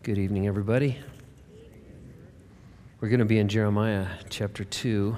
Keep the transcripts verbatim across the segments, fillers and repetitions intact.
Good evening, everybody. We're going to be in Jeremiah chapter two.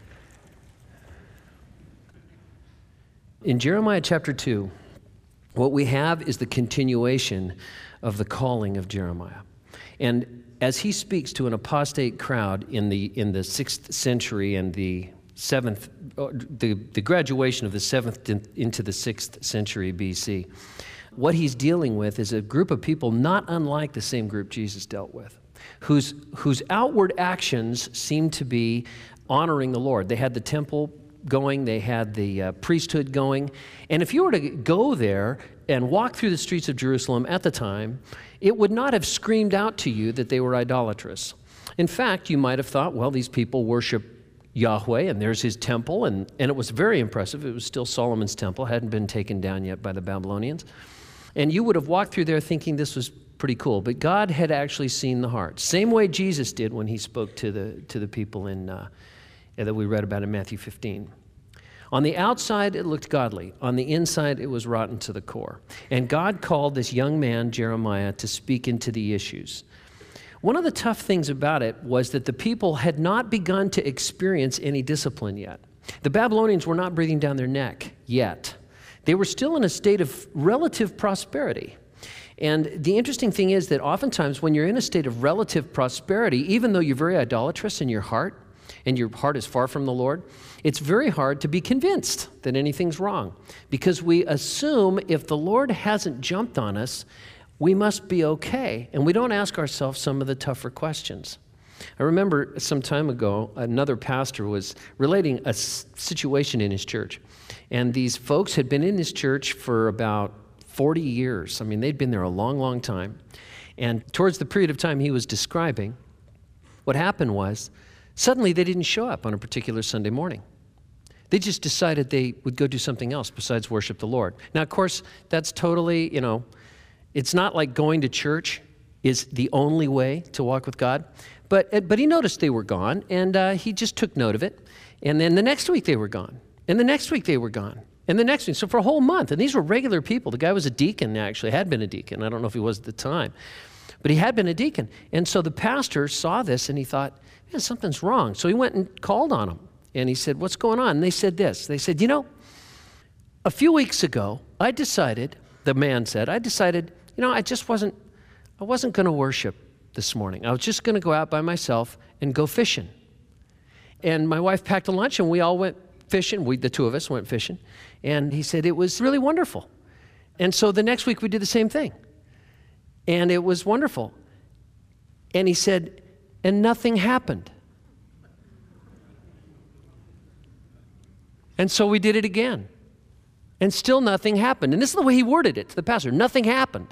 In Jeremiah chapter two, what we have is the continuation of the calling of Jeremiah. And as he speaks to an apostate crowd in the in the sixth century and the seventh, the, the graduation of the seventh into the sixth century B C, what he's dealing with is a group of people not unlike the same group Jesus dealt with, whose, whose outward actions seem to be honoring the Lord. They had the temple going, they had the uh, priesthood going, and if you were to go there and walk through the streets of Jerusalem at the time, it would not have screamed out to you that they were idolatrous. In fact, you might have thought, well, these people worship Yahweh, and there's his temple, and, and it was very impressive. It was still Solomon's temple, hadn't been taken down yet by the Babylonians. And you would have walked through there thinking this was pretty cool. But God had actually seen the heart. Same way Jesus did when he spoke to the to the people in uh, that we read about in Matthew fifteen. On the outside, it looked godly. On the inside, it was rotten to the core. And God called this young man, Jeremiah, to speak into the issues. One of the tough things about it was that the people had not begun to experience any discipline yet. The Babylonians were not breathing down their neck yet. They were still in a state of relative prosperity. And the interesting thing is that oftentimes when you're in a state of relative prosperity, even though you're very idolatrous in your heart, and your heart is far from the Lord, it's very hard to be convinced that anything's wrong. Because we assume if the Lord hasn't jumped on us, we must be okay. And we don't ask ourselves some of the tougher questions. I remember some time ago, another pastor was relating a situation in his church. And these folks had been in this church for about forty years. I mean, they'd been there a long, long time. And towards the period of time he was describing, what happened was, suddenly they didn't show up on a particular Sunday morning. They just decided they would go do something else besides worship the Lord. Now, of course, that's totally, you know, it's not like going to church is the only way to walk with God. But, but he noticed they were gone, and uh, he just took note of it. And then the next week they were gone. And the next week they were gone. And the next week, so for a whole month. And these were regular people. The guy was a deacon, actually, had been a deacon. I don't know if he was at the time. But he had been a deacon. And so the pastor saw this, and he thought, man, something's wrong. So he went and called on them. And he said, what's going on? And they said this. They said, you know, a few weeks ago, I decided, the man said, I decided, you know, I just wasn't, I wasn't going to worship this morning. I was just going to go out by myself and go fishing. And my wife packed a lunch, and we all went fishing. We, the two of us, went fishing. And he said, it was really wonderful. And so the next week, we did the same thing. And it was wonderful. And he said, and nothing happened. And so we did it again. And still nothing happened. And this is the way he worded it to the pastor. Nothing happened.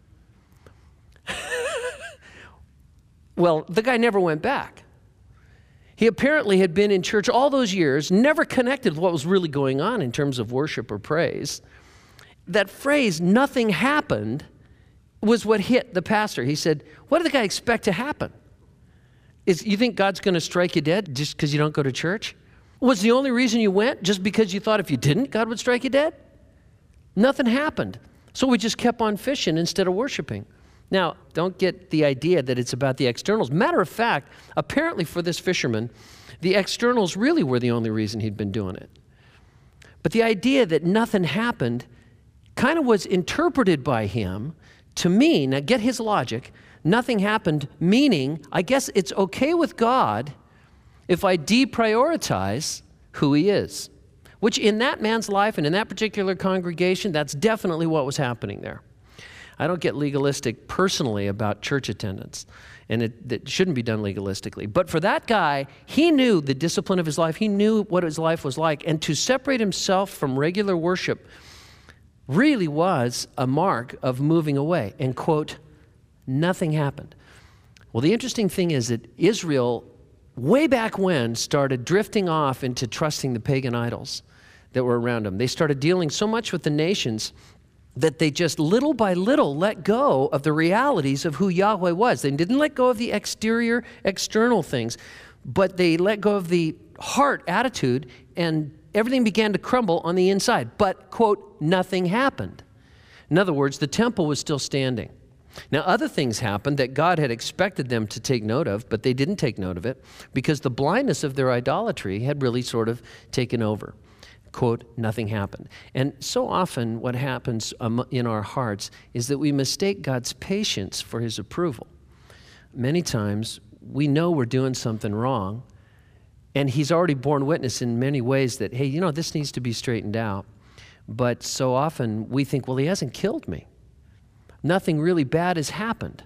Well, the guy never went back. He apparently had been in church all those years, never connected with what was really going on in terms of worship or praise. That phrase, nothing happened, was what hit the pastor. He said, what did the guy expect to happen? Is you think God's going to strike you dead just because you don't go to church? Was the only reason you went just because you thought if you didn't, God would strike you dead? Nothing happened. So we just kept on fishing instead of worshiping. Now, don't get the idea that it's about the externals. Matter of fact, apparently for this fisherman, the externals really were the only reason he'd been doing it. But the idea that nothing happened kind of was interpreted by him to mean, now get his logic, nothing happened, meaning, I guess it's okay with God if I deprioritize who he is. Which in that man's life and in that particular congregation, that's definitely what was happening there. I don't get legalistic personally about church attendance, and it, it shouldn't be done legalistically. But for that guy, he knew the discipline of his life. He knew what his life was like. And to separate himself from regular worship really was a mark of moving away. And quote, nothing happened. Well, the interesting thing is that Israel, way back when, started drifting off into trusting the pagan idols that were around them. They started dealing so much with the nations that they just little by little let go of the realities of who Yahweh was. They didn't let go of the exterior, external things, but they let go of the heart attitude, and everything began to crumble on the inside. But, quote, nothing happened. In other words, the temple was still standing. Now, other things happened that God had expected them to take note of, but they didn't take note of it because the blindness of their idolatry had really sort of taken over. Quote, nothing happened. And so often what happens um, in our hearts is that we mistake God's patience for his approval. Many times we know we're doing something wrong, and he's already borne witness in many ways that, hey, you know, this needs to be straightened out. But so often we think, well, he hasn't killed me. Nothing really bad has happened.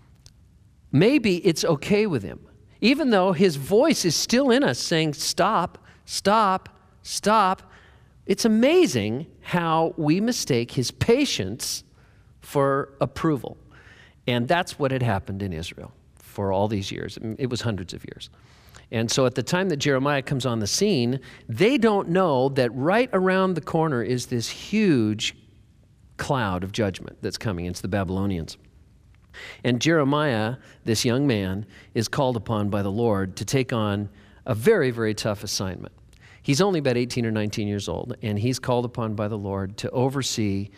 Maybe it's okay with him, even though his voice is still in us saying, stop, stop, stop. It's amazing how we mistake his patience for approval. And that's what had happened in Israel for all these years. It was hundreds of years. And so at the time that Jeremiah comes on the scene, they don't know that right around the corner is this huge cloud of judgment that's coming. It's the Babylonians. And Jeremiah, this young man, is called upon by the Lord to take on a very, very tough assignment. He's only about eighteen or nineteen years old, and he's called upon by the Lord to oversee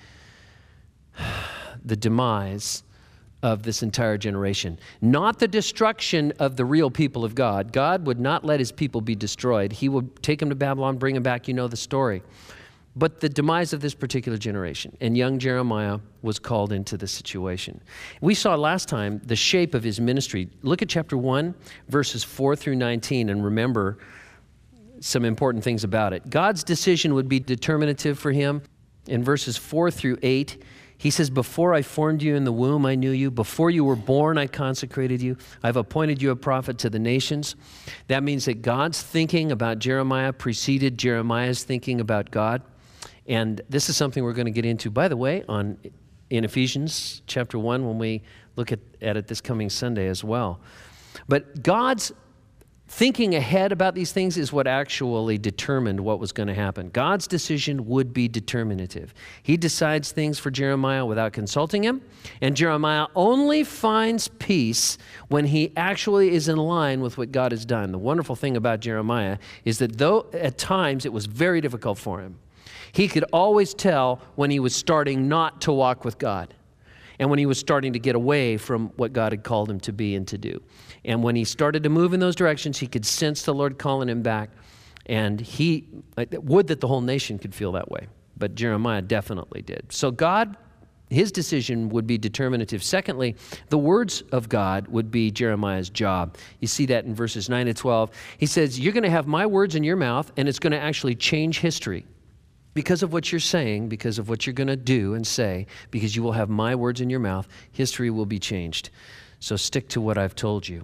the demise of this entire generation. Not the destruction of the real people of God. God would not let his people be destroyed. He would take them to Babylon, bring them back. You know the story. But the demise of this particular generation. And young Jeremiah was called into the situation. We saw last time the shape of his ministry. Look at chapter one, verses four through nineteen, and remember some important things about it. God's decision would be determinative for him. In verses four through eight, he says, before I formed you in the womb, I knew you. Before you were born, I consecrated you. I've appointed you a prophet to the nations. That means that God's thinking about Jeremiah preceded Jeremiah's thinking about God. And this is something we're going to get into, by the way, on in Ephesians chapter one when we look at, at it this coming Sunday as well. But God's thinking ahead about these things is what actually determined what was going to happen. God's decision would be determinative. He decides things for Jeremiah without consulting him, and Jeremiah only finds peace when he actually is in line with what God has done. The wonderful thing about Jeremiah is that though at times it was very difficult for him, he could always tell when he was starting not to walk with God and when he was starting to get away from what God had called him to be and to do. And when he started to move in those directions, he could sense the Lord calling him back. And he, would that the whole nation could feel that way. But Jeremiah definitely did. So God, his decision would be determinative. Secondly, the words of God would be Jeremiah's job. You see that in verses nine to twelve. He says, you're going to have my words in your mouth, and it's going to actually change history. Because of what you're saying, because of what you're going to do and say, because you will have my words in your mouth, history will be changed. So stick to what I've told you.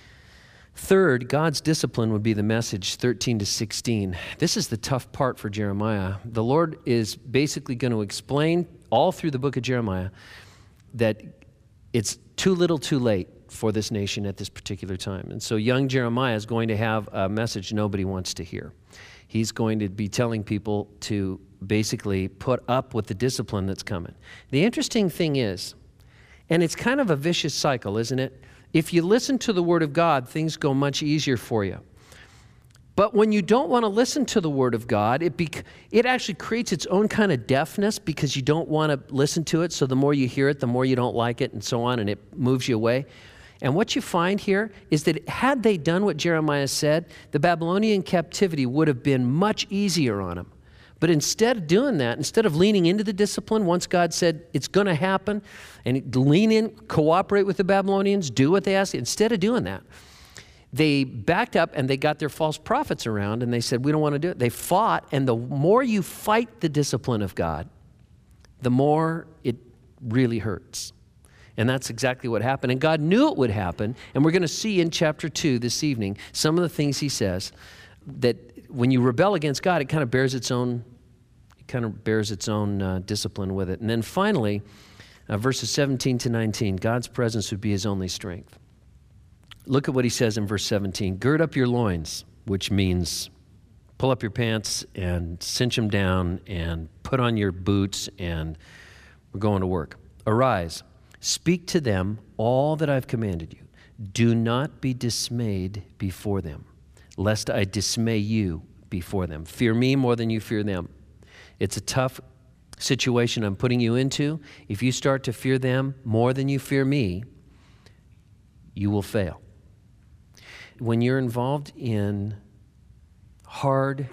Third, God's discipline would be the message, thirteen to sixteen. This is the tough part for Jeremiah. The Lord is basically going to explain all through the book of Jeremiah that it's too little too late for this nation at this particular time. And so young Jeremiah is going to have a message nobody wants to hear. He's going to be telling people to basically put up with the discipline that's coming. The interesting thing is, and it's kind of a vicious cycle, isn't it? If you listen to the Word of God, things go much easier for you. But when you don't want to listen to the Word of God, it bec- it actually creates its own kind of deafness because you don't want to listen to it, so the more you hear it, the more you don't like it, and so on, and it moves you away. And what you find here is that had they done what Jeremiah said, the Babylonian captivity would have been much easier on them. But instead of doing that, instead of leaning into the discipline, once God said it's going to happen, and lean in, cooperate with the Babylonians, do what they ask, instead of doing that, they backed up and they got their false prophets around and they said, we don't want to do it. They fought, and the more you fight the discipline of God, the more it really hurts. And that's exactly what happened. And God knew it would happen. And we're going to see in chapter two this evening some of the things he says that when you rebel against God, it kind of bears its own, it kind of bears its own uh, discipline with it. And then finally, uh, verses seventeen to nineteen, God's presence would be his only strength. Look at what he says in verse seventeen. Gird up your loins, which means pull up your pants and cinch them down and put on your boots, and we're going to work. Arise. Speak to them all that I've commanded you. Do not be dismayed before them, lest I dismay you before them. Fear me more than you fear them. It's a tough situation I'm putting you into, if you start to fear them more than you fear me, you will fail. When you're involved in hard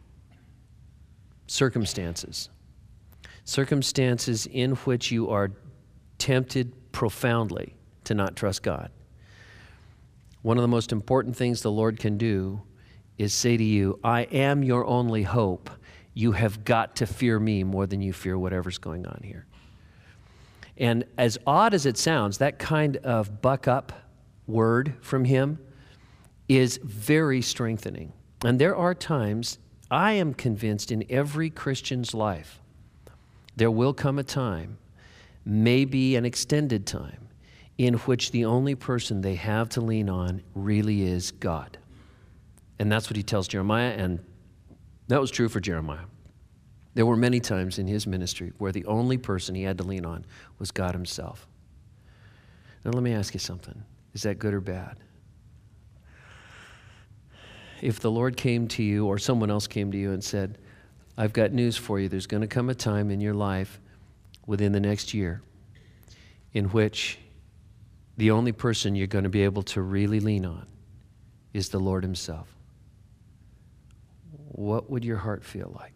circumstances, circumstances in which you are tempted profoundly to not trust God, one of the most important things the Lord can do is say to you, I am your only hope. You have got to fear me more than you fear whatever's going on here. And as odd as it sounds, that kind of buck up word from him is very strengthening. And there are times, I am convinced in every Christian's life, there will come a time, maybe an extended time, in which the only person they have to lean on really is God. And that's what he tells Jeremiah, and that was true for Jeremiah. There were many times in his ministry where the only person he had to lean on was God himself. Now let me ask you something. Is that good or bad? If the Lord came to you or someone else came to you and said, I've got news for you, there's going to come a time in your life within the next year in which the only person you're going to be able to really lean on is the Lord himself. What would your heart feel like?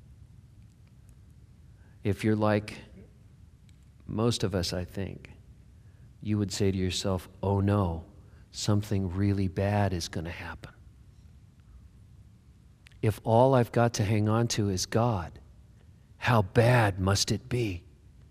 If you're like most of us, I think, you would say to yourself, oh no, something really bad is going to happen. If all I've got to hang on to is God, how bad must it be?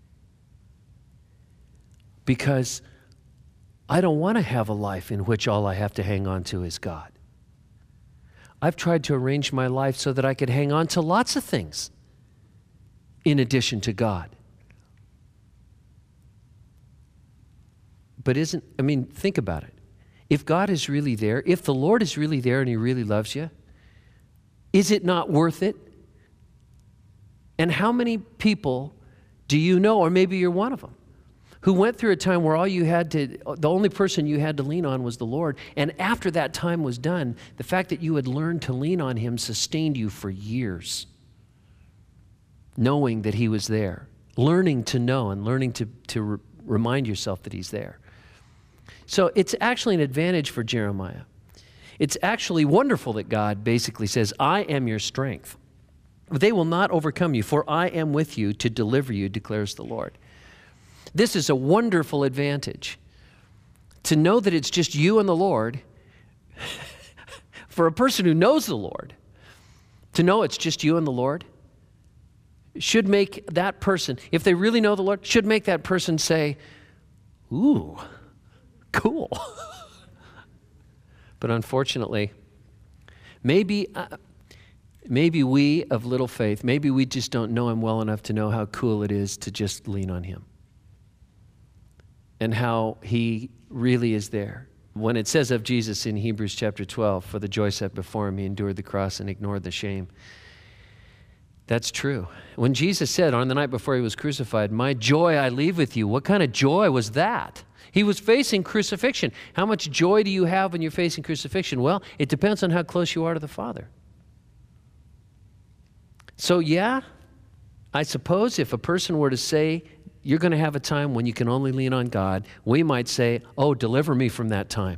Because I don't want to have a life in which all I have to hang on to is God. I've tried to arrange my life so that I could hang on to lots of things in addition to God. But isn't, I mean, think about it. If God is really there, if the Lord is really there and he really loves you, is it not worth it? And how many people do you know, or maybe you're one of them, who went through a time where all you had to, the only person you had to lean on was the Lord, and after that time was done, the fact that you had learned to lean on him sustained you for years, knowing that he was there, learning to know and learning to, to re- remind yourself that he's there. So it's actually an advantage for Jeremiah. It's actually wonderful that God basically says, I am your strength. They will not overcome you, for I am with you to deliver you, declares the Lord. This is a wonderful advantage. To know that it's just you and the Lord, for a person who knows the Lord, to know it's just you and the Lord, should make that person, if they really know the Lord, should make that person say, ooh, cool. But unfortunately, maybe, uh, maybe we of little faith, maybe we just don't know him well enough to know how cool it is to just lean on him and how he really is there. When it says of Jesus in Hebrews chapter twelve, for the joy set before him, he endured the cross and ignored the shame. That's true. When Jesus said on the night before he was crucified, my joy I leave with you, what kind of joy was that? He was facing crucifixion. How much joy do you have when you're facing crucifixion? Well, it depends on how close you are to the Father. So yeah, I suppose if a person were to say, you're going to have a time when you can only lean on God, we might say, oh, deliver me from that time.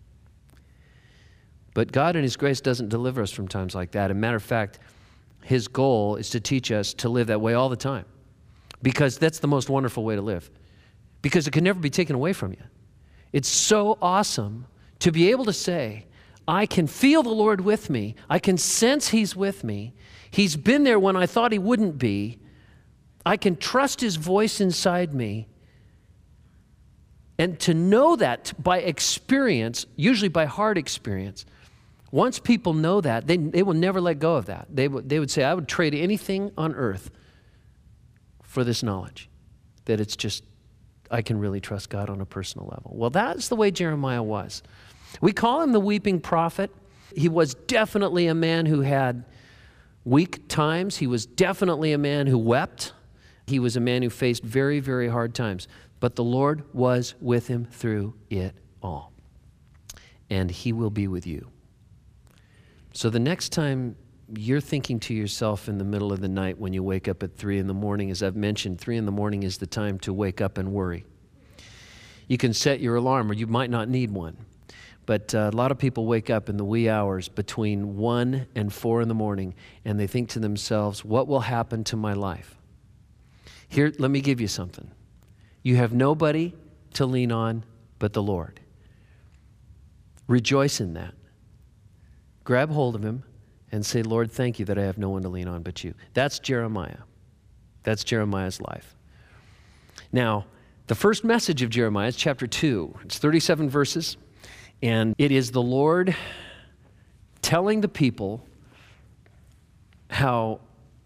But God in his grace doesn't deliver us from times like that. As a matter of fact, his goal is to teach us to live that way all the time, because that's the most wonderful way to live, because it can never be taken away from you. It's so awesome to be able to say, I can feel the Lord with me. I can sense he's with me. He's been there when I thought he wouldn't be. I can trust his voice inside me. And to know that by experience, usually by hard experience, once people know that, they, they will never let go of that. They, w- they would say, I would trade anything on earth for this knowledge, that it's just, I can really trust God on a personal level. Well, that's the way Jeremiah was. We call him the weeping prophet. He was definitely a man who had weak times. He was definitely a man who wept. He was a man who faced very, very hard times. But the Lord was with him through it all. And he will be with you. So the next time you're thinking to yourself in the middle of the night when you wake up at three in the morning. As I've mentioned, three in the morning is the time to wake up and worry. You can set your alarm, or you might not need one. But uh, a lot of people wake up in the wee hours between one and four in the morning, and they think to themselves, what will happen to my life? Here, let me give you something. You have nobody to lean on but the Lord. Rejoice in that. Grab hold of him and say, Lord, thank you that I have no one to lean on but you. That's Jeremiah. That's Jeremiah's life. Now, the first message of Jeremiah is chapter two. It's thirty-seven verses, and it is the Lord telling the people how,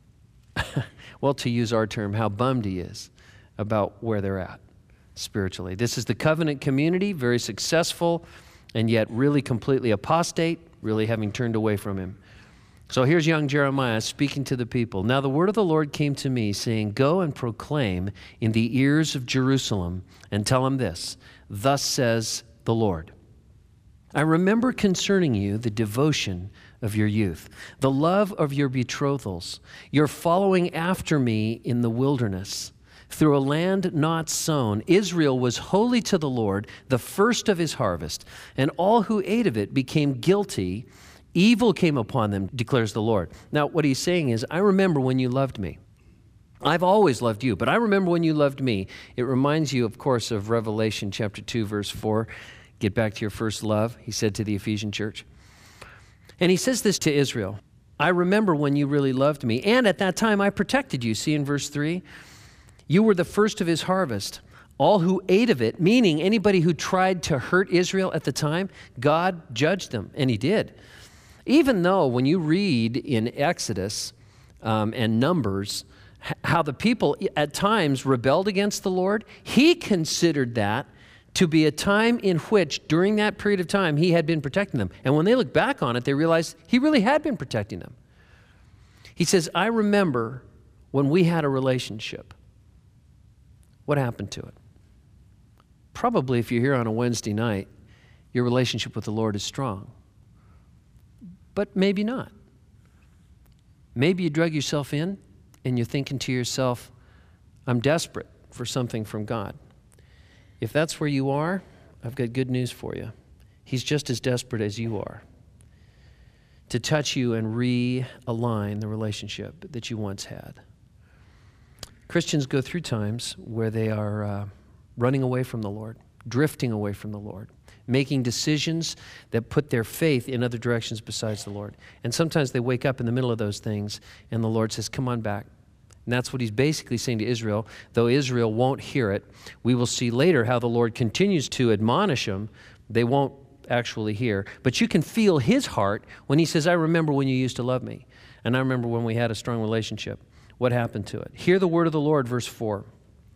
well, to use our term, how bummed he is about where they're at spiritually. This is the covenant community, very successful, and yet really completely apostate, really having turned away from him. So here's young Jeremiah speaking to the people. Now the word of the Lord came to me, saying, go and proclaim in the ears of Jerusalem and tell them this, thus says the Lord. I remember concerning you the devotion of your youth, the love of your betrothals, your following after me in the wilderness. Through a land not sown, Israel was holy to the Lord, the first of his harvest, and all who ate of it became guilty. Evil came upon them, declares the Lord. Now, what he's saying is, I remember when you loved me. I've always loved you, but I remember when you loved me. It reminds you, of course, of Revelation chapter two, verse four. Get back to your first love, he said to the Ephesian church. And he says this to Israel. I remember when you really loved me, and at that time I protected you. See in verse three? You were the first of his harvest. All who ate of it, meaning anybody who tried to hurt Israel at the time, God judged them, and he did. Even though when you read in Exodus um, and Numbers how the people at times rebelled against the Lord, he considered that to be a time in which, during that period of time, he had been protecting them. And when they look back on it, they realize he really had been protecting them. He says, I remember when we had a relationship. What happened to it? Probably if you're here on a Wednesday night, your relationship with the Lord is strong. But maybe not. Maybe you drug yourself in and you're thinking to yourself, I'm desperate for something from God. If that's where you are, I've got good news for you. He's just as desperate as you are to touch you and realign the relationship that you once had. Christians go through times where they are uh, running away from the Lord, drifting away from the Lord, making decisions that put their faith in other directions besides the Lord. And sometimes they wake up in the middle of those things, and the Lord says, come on back. And that's what he's basically saying to Israel, though Israel won't hear it. We will see later how the Lord continues to admonish them. They won't actually hear. But you can feel his heart when he says, I remember when you used to love me, and I remember when we had a strong relationship. What happened to it? Hear the word of the Lord, verse four.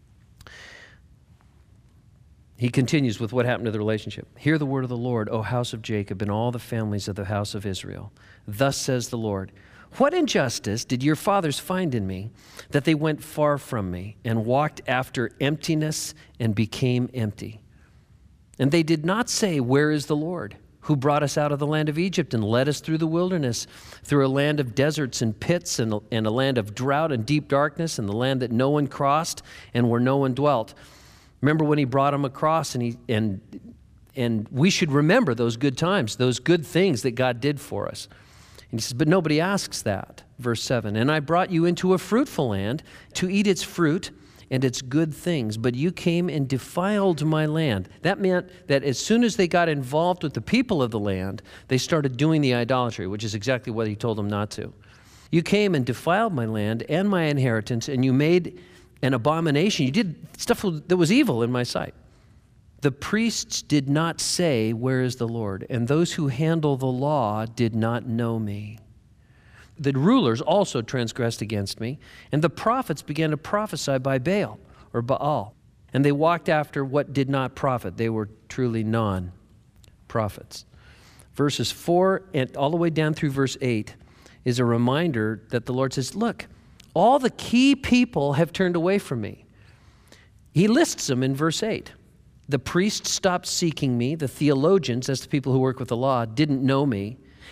He continues with what happened to the relationship. Hear the word of the Lord, O house of Jacob, and all the families of the house of Israel. Thus says the Lord, what injustice did your fathers find in me, that they went far from me and walked after emptiness and became empty? And they did not say, where is the Lord, who brought us out of the land of Egypt and led us through the wilderness, through a land of deserts and pits, and a, and a land of drought and deep darkness, and the land that no one crossed and where no one dwelt. Remember when he brought them across, and he and and we should remember those good times, those good things that God did for us. And he says, but nobody asks that. Verse seven, and I brought you into a fruitful land to eat its fruit and its good things, but you came and defiled my land. That meant that as soon as they got involved with the people of the land, they started doing the idolatry, which is exactly what he told them not to. You came and defiled my land and my inheritance, and you made an abomination. You did stuff that was evil in my sight. The priests did not say, where is the Lord? And those who handle the law did not know me. The rulers also transgressed against me, and the prophets began to prophesy by Baal or Baal. And they walked after what did not profit. They were truly non-prophets. Verses four and all the way down through verse eight is a reminder that the Lord says, look, all the key people have turned away from me. He lists them in verse eight. The priests stopped seeking me. The theologians, that's the people who work with the law, didn't know me.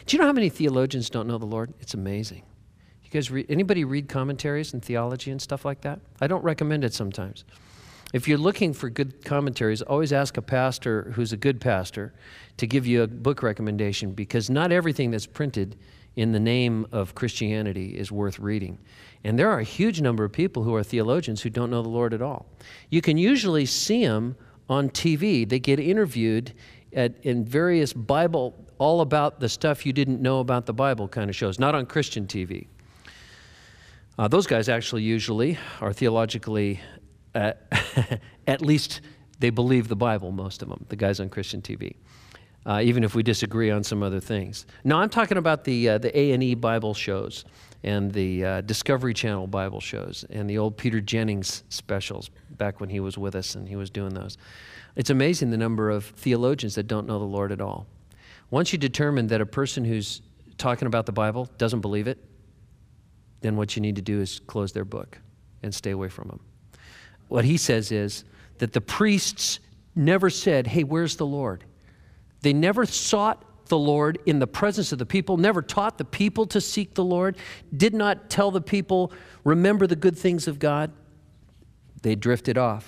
Do you know how many theologians don't know the Lord? It's amazing. You guys read, anybody read commentaries and theology and stuff like that? I don't recommend it sometimes. If you're looking for good commentaries, always ask a pastor who's a good pastor to give you a book recommendation, because not everything that's printed in the name of Christianity is worth reading. And there are a huge number of people who are theologians who don't know the Lord at all. You can usually see them on T V. They get interviewed at, in various Bible, all about the stuff you didn't know about the Bible kind of shows, not on Christian T V. Uh, those guys actually usually are theologically, uh, at least they believe the Bible, most of them, the guys on Christian T V. Uh, even if we disagree on some other things. No, I'm talking about the uh, the A and E Bible shows and the uh, Discovery Channel Bible shows and the old Peter Jennings specials back when he was with us and he was doing those. It's amazing the number of theologians that don't know the Lord at all. Once you determine that a person who's talking about the Bible doesn't believe it, then what you need to do is close their book and stay away from them. What he says is that the priests never said, hey, where's the Lord? They never sought the Lord in the presence of the people, never taught the people to seek the Lord, did not tell the people, remember the good things of God. They drifted off.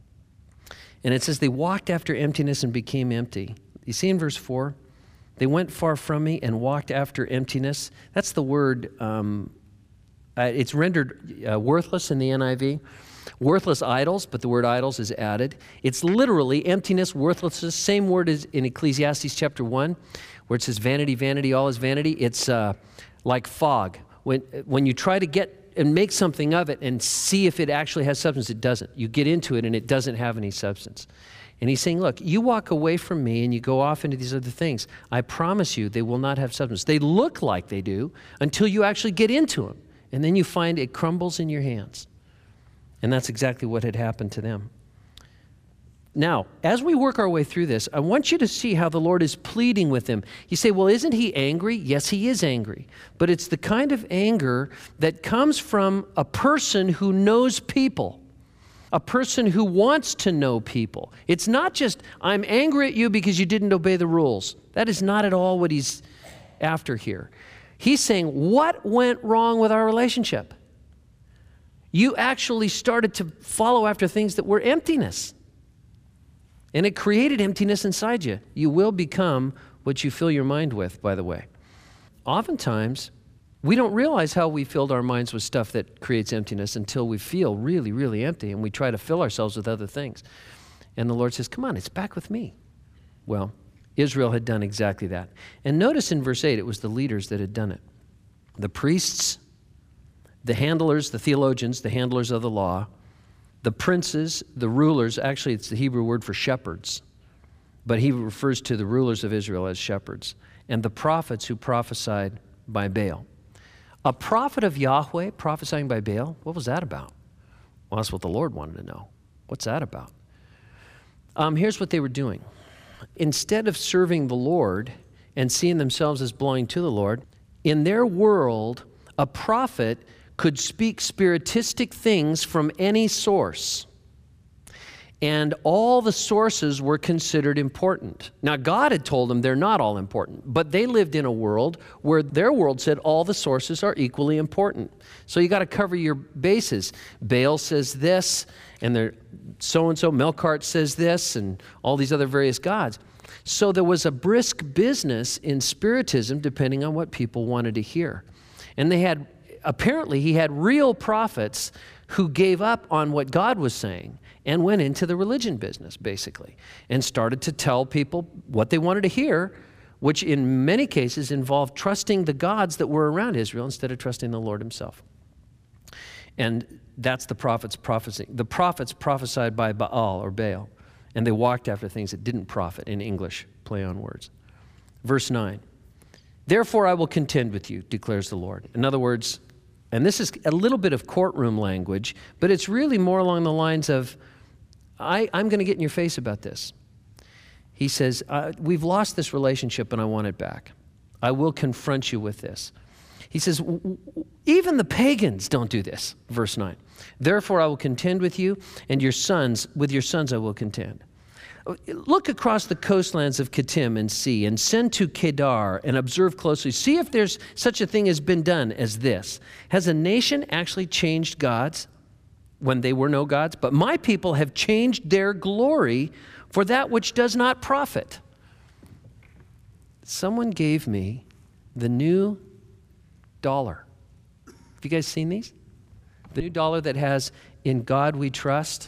And it says they walked after emptiness and became empty. You see in verse four, they went far from me and walked after emptiness. That's the word, um, uh, it's rendered uh, worthless in the N I V. Worthless idols, but the word idols is added. It's literally emptiness, worthlessness, same word as in Ecclesiastes chapter one, where it says vanity, vanity, all is vanity. It's uh, like fog. When, when you try to get and make something of it and see if it actually has substance, it doesn't. You get into it and it doesn't have any substance. And he's saying, look, you walk away from me and you go off into these other things. I promise you they will not have substance. They look like they do until you actually get into them. And then you find it crumbles in your hands. And that's exactly what had happened to them. Now, as we work our way through this, I want you to see how the Lord is pleading with them. You say, well, isn't he angry? Yes, he is angry. But it's the kind of anger that comes from a person who knows people, a person who wants to know people. It's not just, I'm angry at you because you didn't obey the rules. That is not at all what he's after here. He's saying, what went wrong with our relationship? You actually started to follow after things that were emptiness. And it created emptiness inside you. You will become what you fill your mind with, by the way. Oftentimes, we don't realize how we filled our minds with stuff that creates emptiness until we feel really, really empty, and we try to fill ourselves with other things. And the Lord says, come on, it's back with me. Well, Israel had done exactly that. And notice in verse eight, it was the leaders that had done it. The priests, the handlers, the theologians, the handlers of the law, the princes, the rulers, actually it's the Hebrew word for shepherds, but he refers to the rulers of Israel as shepherds, and the prophets who prophesied by Baal. A prophet of Yahweh prophesying by Baal, what was that about? Well, that's what the Lord wanted to know. What's that about? Um, here's what they were doing. Instead of serving the Lord and seeing themselves as belonging to the Lord, in their world, a prophet could speak spiritistic things from any source. And all the sources were considered important. Now, God had told them they're not all important, but they lived in a world where their world said all the sources are equally important. So you got to cover your bases. Baal says this, and there so-and-so, Melkart says this, and all these other various gods. So there was a brisk business in spiritism depending on what people wanted to hear. And they had apparently he had real prophets who gave up on what God was saying and went into the religion business, basically, and started to tell people what they wanted to hear, which in many cases involved trusting the gods that were around Israel instead of trusting the Lord himself. And that's the prophets prophesying. The prophets prophesied by Baal or Baal, and they walked after things that didn't profit, in English, play on words. Verse nine, therefore I will contend with you, declares the Lord. In other words, and this is a little bit of courtroom language, but it's really more along the lines of, I, I'm going to get in your face about this. He says, uh, we've lost this relationship and I want it back. I will confront you with this. He says, even the pagans don't do this, verse nine. Therefore I will contend with you, and your sons, with your sons I will contend. Look across the coastlands of Kittim and see, and send to Kedar and observe closely. See if there's such a thing has been done as this. Has a nation actually changed gods when they were no gods? But my people have changed their glory for that which does not profit. Someone gave me the new dollar. Have you guys seen these? The new dollar that has "In God We Trust."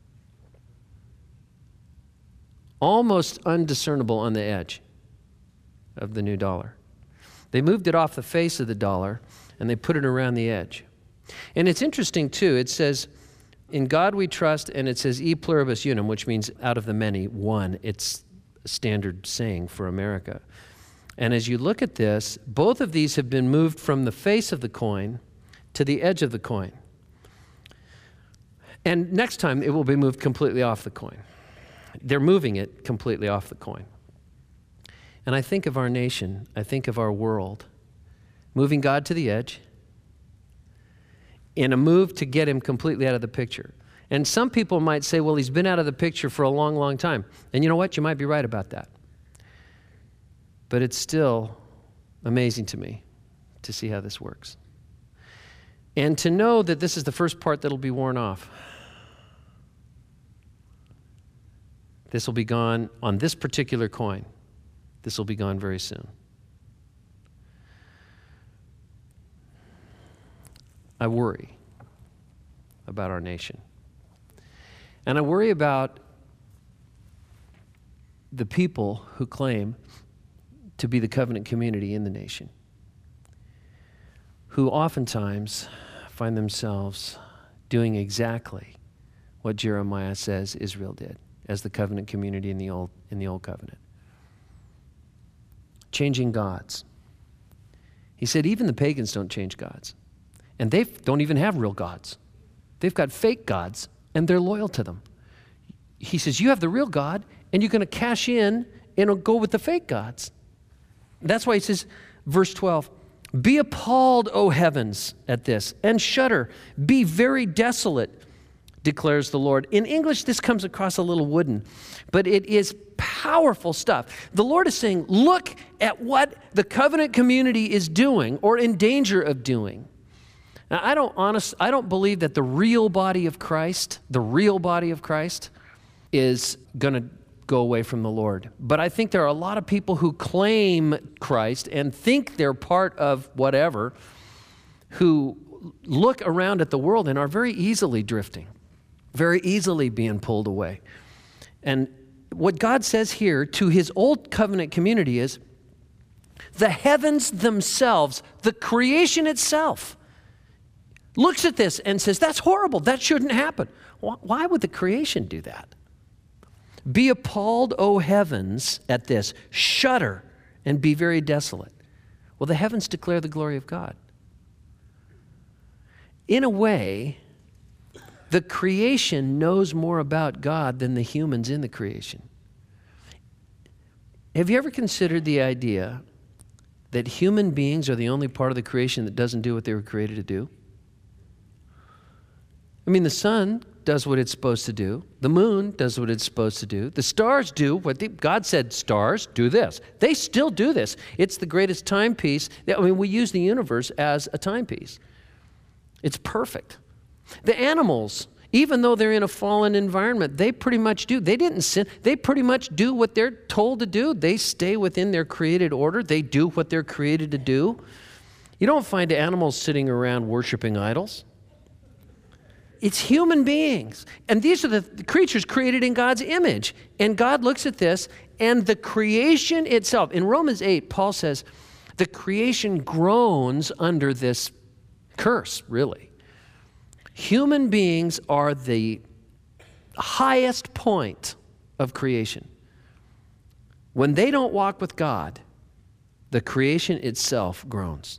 Almost undiscernible on the edge of the new dollar. They moved it off the face of the dollar and they put it around the edge. And it's interesting too, it says, "In God we trust," and it says "E pluribus unum," which means out of the many, one. It's a standard saying for America. And as you look at this, both of these have been moved from the face of the coin to the edge of the coin. And next time it will be moved completely off the coin. They're moving it completely off the coin. And I think of our nation, I think of our world, moving God to the edge in a move to get him completely out of the picture. And some people might say, well, he's been out of the picture for a long, long time. And you know what? You might be right about that. But it's still amazing to me to see how this works. And to know that this is the first part that'll be worn off. This will be gone on this particular coin. This will be gone very soon. I worry about our nation. And I worry about the people who claim to be the covenant community in the nation, who oftentimes find themselves doing exactly what Jeremiah says Israel did as the covenant community in the old, in the old covenant. Changing gods. He said even the pagans don't change gods. And they don't even have real gods. They've got fake gods, and they're loyal to them. He says, you have the real God, and you're going to cash in and go with the fake gods. That's why he says, verse twelve, "Be appalled, O heavens, at this, and shudder. Be very desolate, declares the Lord." In English, this comes across a little wooden, but it is powerful stuff. The Lord is saying, look at what the covenant community is doing or in danger of doing. Now, I don't honest, I don't believe that the real body of Christ, the real body of Christ, is going to go away from the Lord. But I think there are a lot of people who claim Christ and think they're part of whatever, who look around at the world and are very easily drifting, very easily being pulled away. And what God says here to his old covenant community is, the heavens themselves, the creation itself, looks at this and says, that's horrible, that shouldn't happen. Why would the creation do that? Be appalled, O heavens, at this. Shudder and be very desolate. Well, the heavens declare the glory of God. In a way, the creation knows more about God than the humans in the creation. Have you ever considered the idea that human beings are the only part of the creation that doesn't do what they were created to do? I mean, the sun does what it's supposed to do. The moon does what it's supposed to do. The stars do what the, God said, stars, do this. They still do this. It's the greatest timepiece. I mean, we use the universe as a timepiece. It's perfect. The animals, even though they're in a fallen environment, they pretty much do. They didn't sin. They pretty much do what they're told to do. They stay within their created order. They do what they're created to do. You don't find animals sitting around worshiping idols. It's human beings. And these are the creatures created in God's image. And God looks at this, and the creation itself, in Romans eight, Paul says, the creation groans under this curse, really. Human beings are the highest point of creation. When they don't walk with God, the creation itself groans.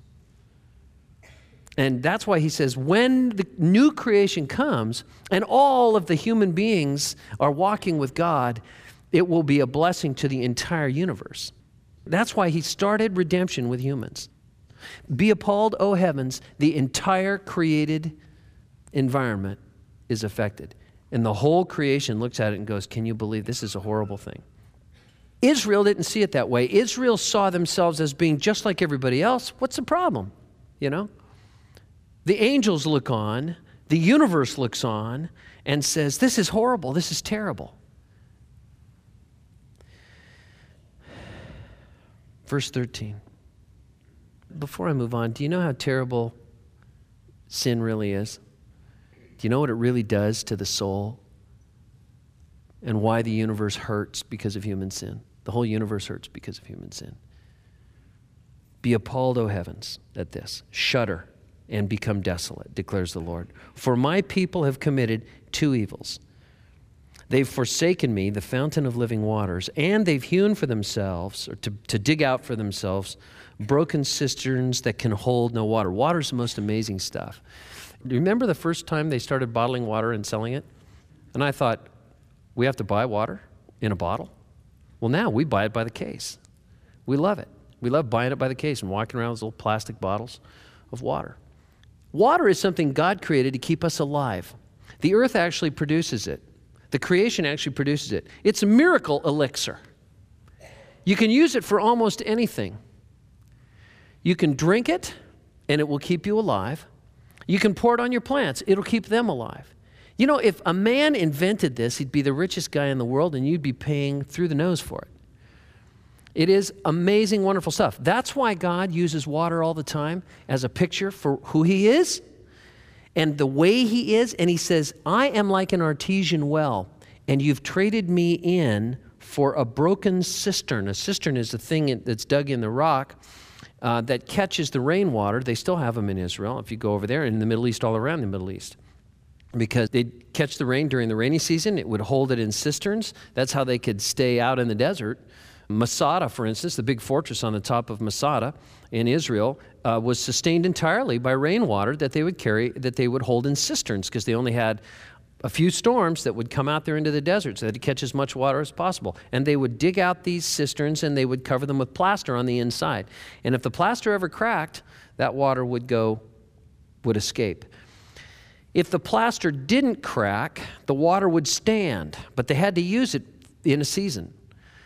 And that's why he says, when the new creation comes and all of the human beings are walking with God, it will be a blessing to the entire universe. That's why he started redemption with humans. Be appalled, O heavens, the entire created environment is affected. And the whole creation looks at it and goes, can you believe this is a horrible thing? Israel didn't see it that way. Israel saw themselves as being just like everybody else. What's the problem? You know? The angels look on, the universe looks on, and says, this is horrible, this is terrible. Verse thirteen. Before I move on, do you know how terrible sin really is? Do you know what it really does to the soul? And why the universe hurts because of human sin? The whole universe hurts because of human sin. Be appalled, O heavens, at this. Shudder and become desolate, declares the Lord. For my people have committed two evils. They've forsaken me, the fountain of living waters, and they've hewn for themselves, or to, to dig out for themselves, broken cisterns that can hold no water. Water's the most amazing stuff. Do you remember the first time they started bottling water and selling it? And I thought, we have to buy water in a bottle? Well, now we buy it by the case. We love it. We love buying it by the case and walking around with little plastic bottles of water. Water is something God created to keep us alive. The earth actually produces it. The creation actually produces it. It's a miracle elixir. You can use it for almost anything. You can drink it, and it will keep you alive. You can pour it on your plants. It'll keep them alive. You know, if a man invented this, he'd be the richest guy in the world, and you'd be paying through the nose for it. It is amazing, wonderful stuff. That's why God uses water all the time as a picture for who he is and the way he is. And he says, I am like an artesian well, and you've traded me in for a broken cistern. A cistern is a thing that's dug in the rock uh, that catches the rainwater. They still have them in Israel, if you go over there, and in the Middle East, all around the Middle East. Because they'd catch the rain during the rainy season. It would hold it in cisterns. That's how they could stay out in the desert. Masada, for instance, the big fortress on the top of Masada in Israel, uh, was sustained entirely by rainwater that they would carry, that they would hold in cisterns, because they only had a few storms that would come out there into the desert so that it catch as much water as possible. And they would dig out these cisterns and they would cover them with plaster on the inside. And if the plaster ever cracked, that water would go, would escape. If the plaster didn't crack, the water would stand, but they had to use it in a season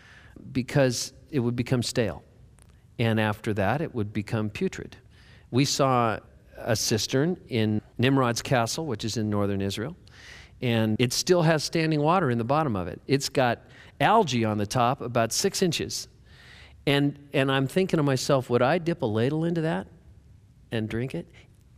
because it would become stale. And after that, it would become putrid. We saw a cistern in Nimrod's castle, which is in northern Israel, and it still has standing water in the bottom of it. It's got algae on the top about six inches. And, and I'm thinking to myself, would I dip a ladle into that and drink it?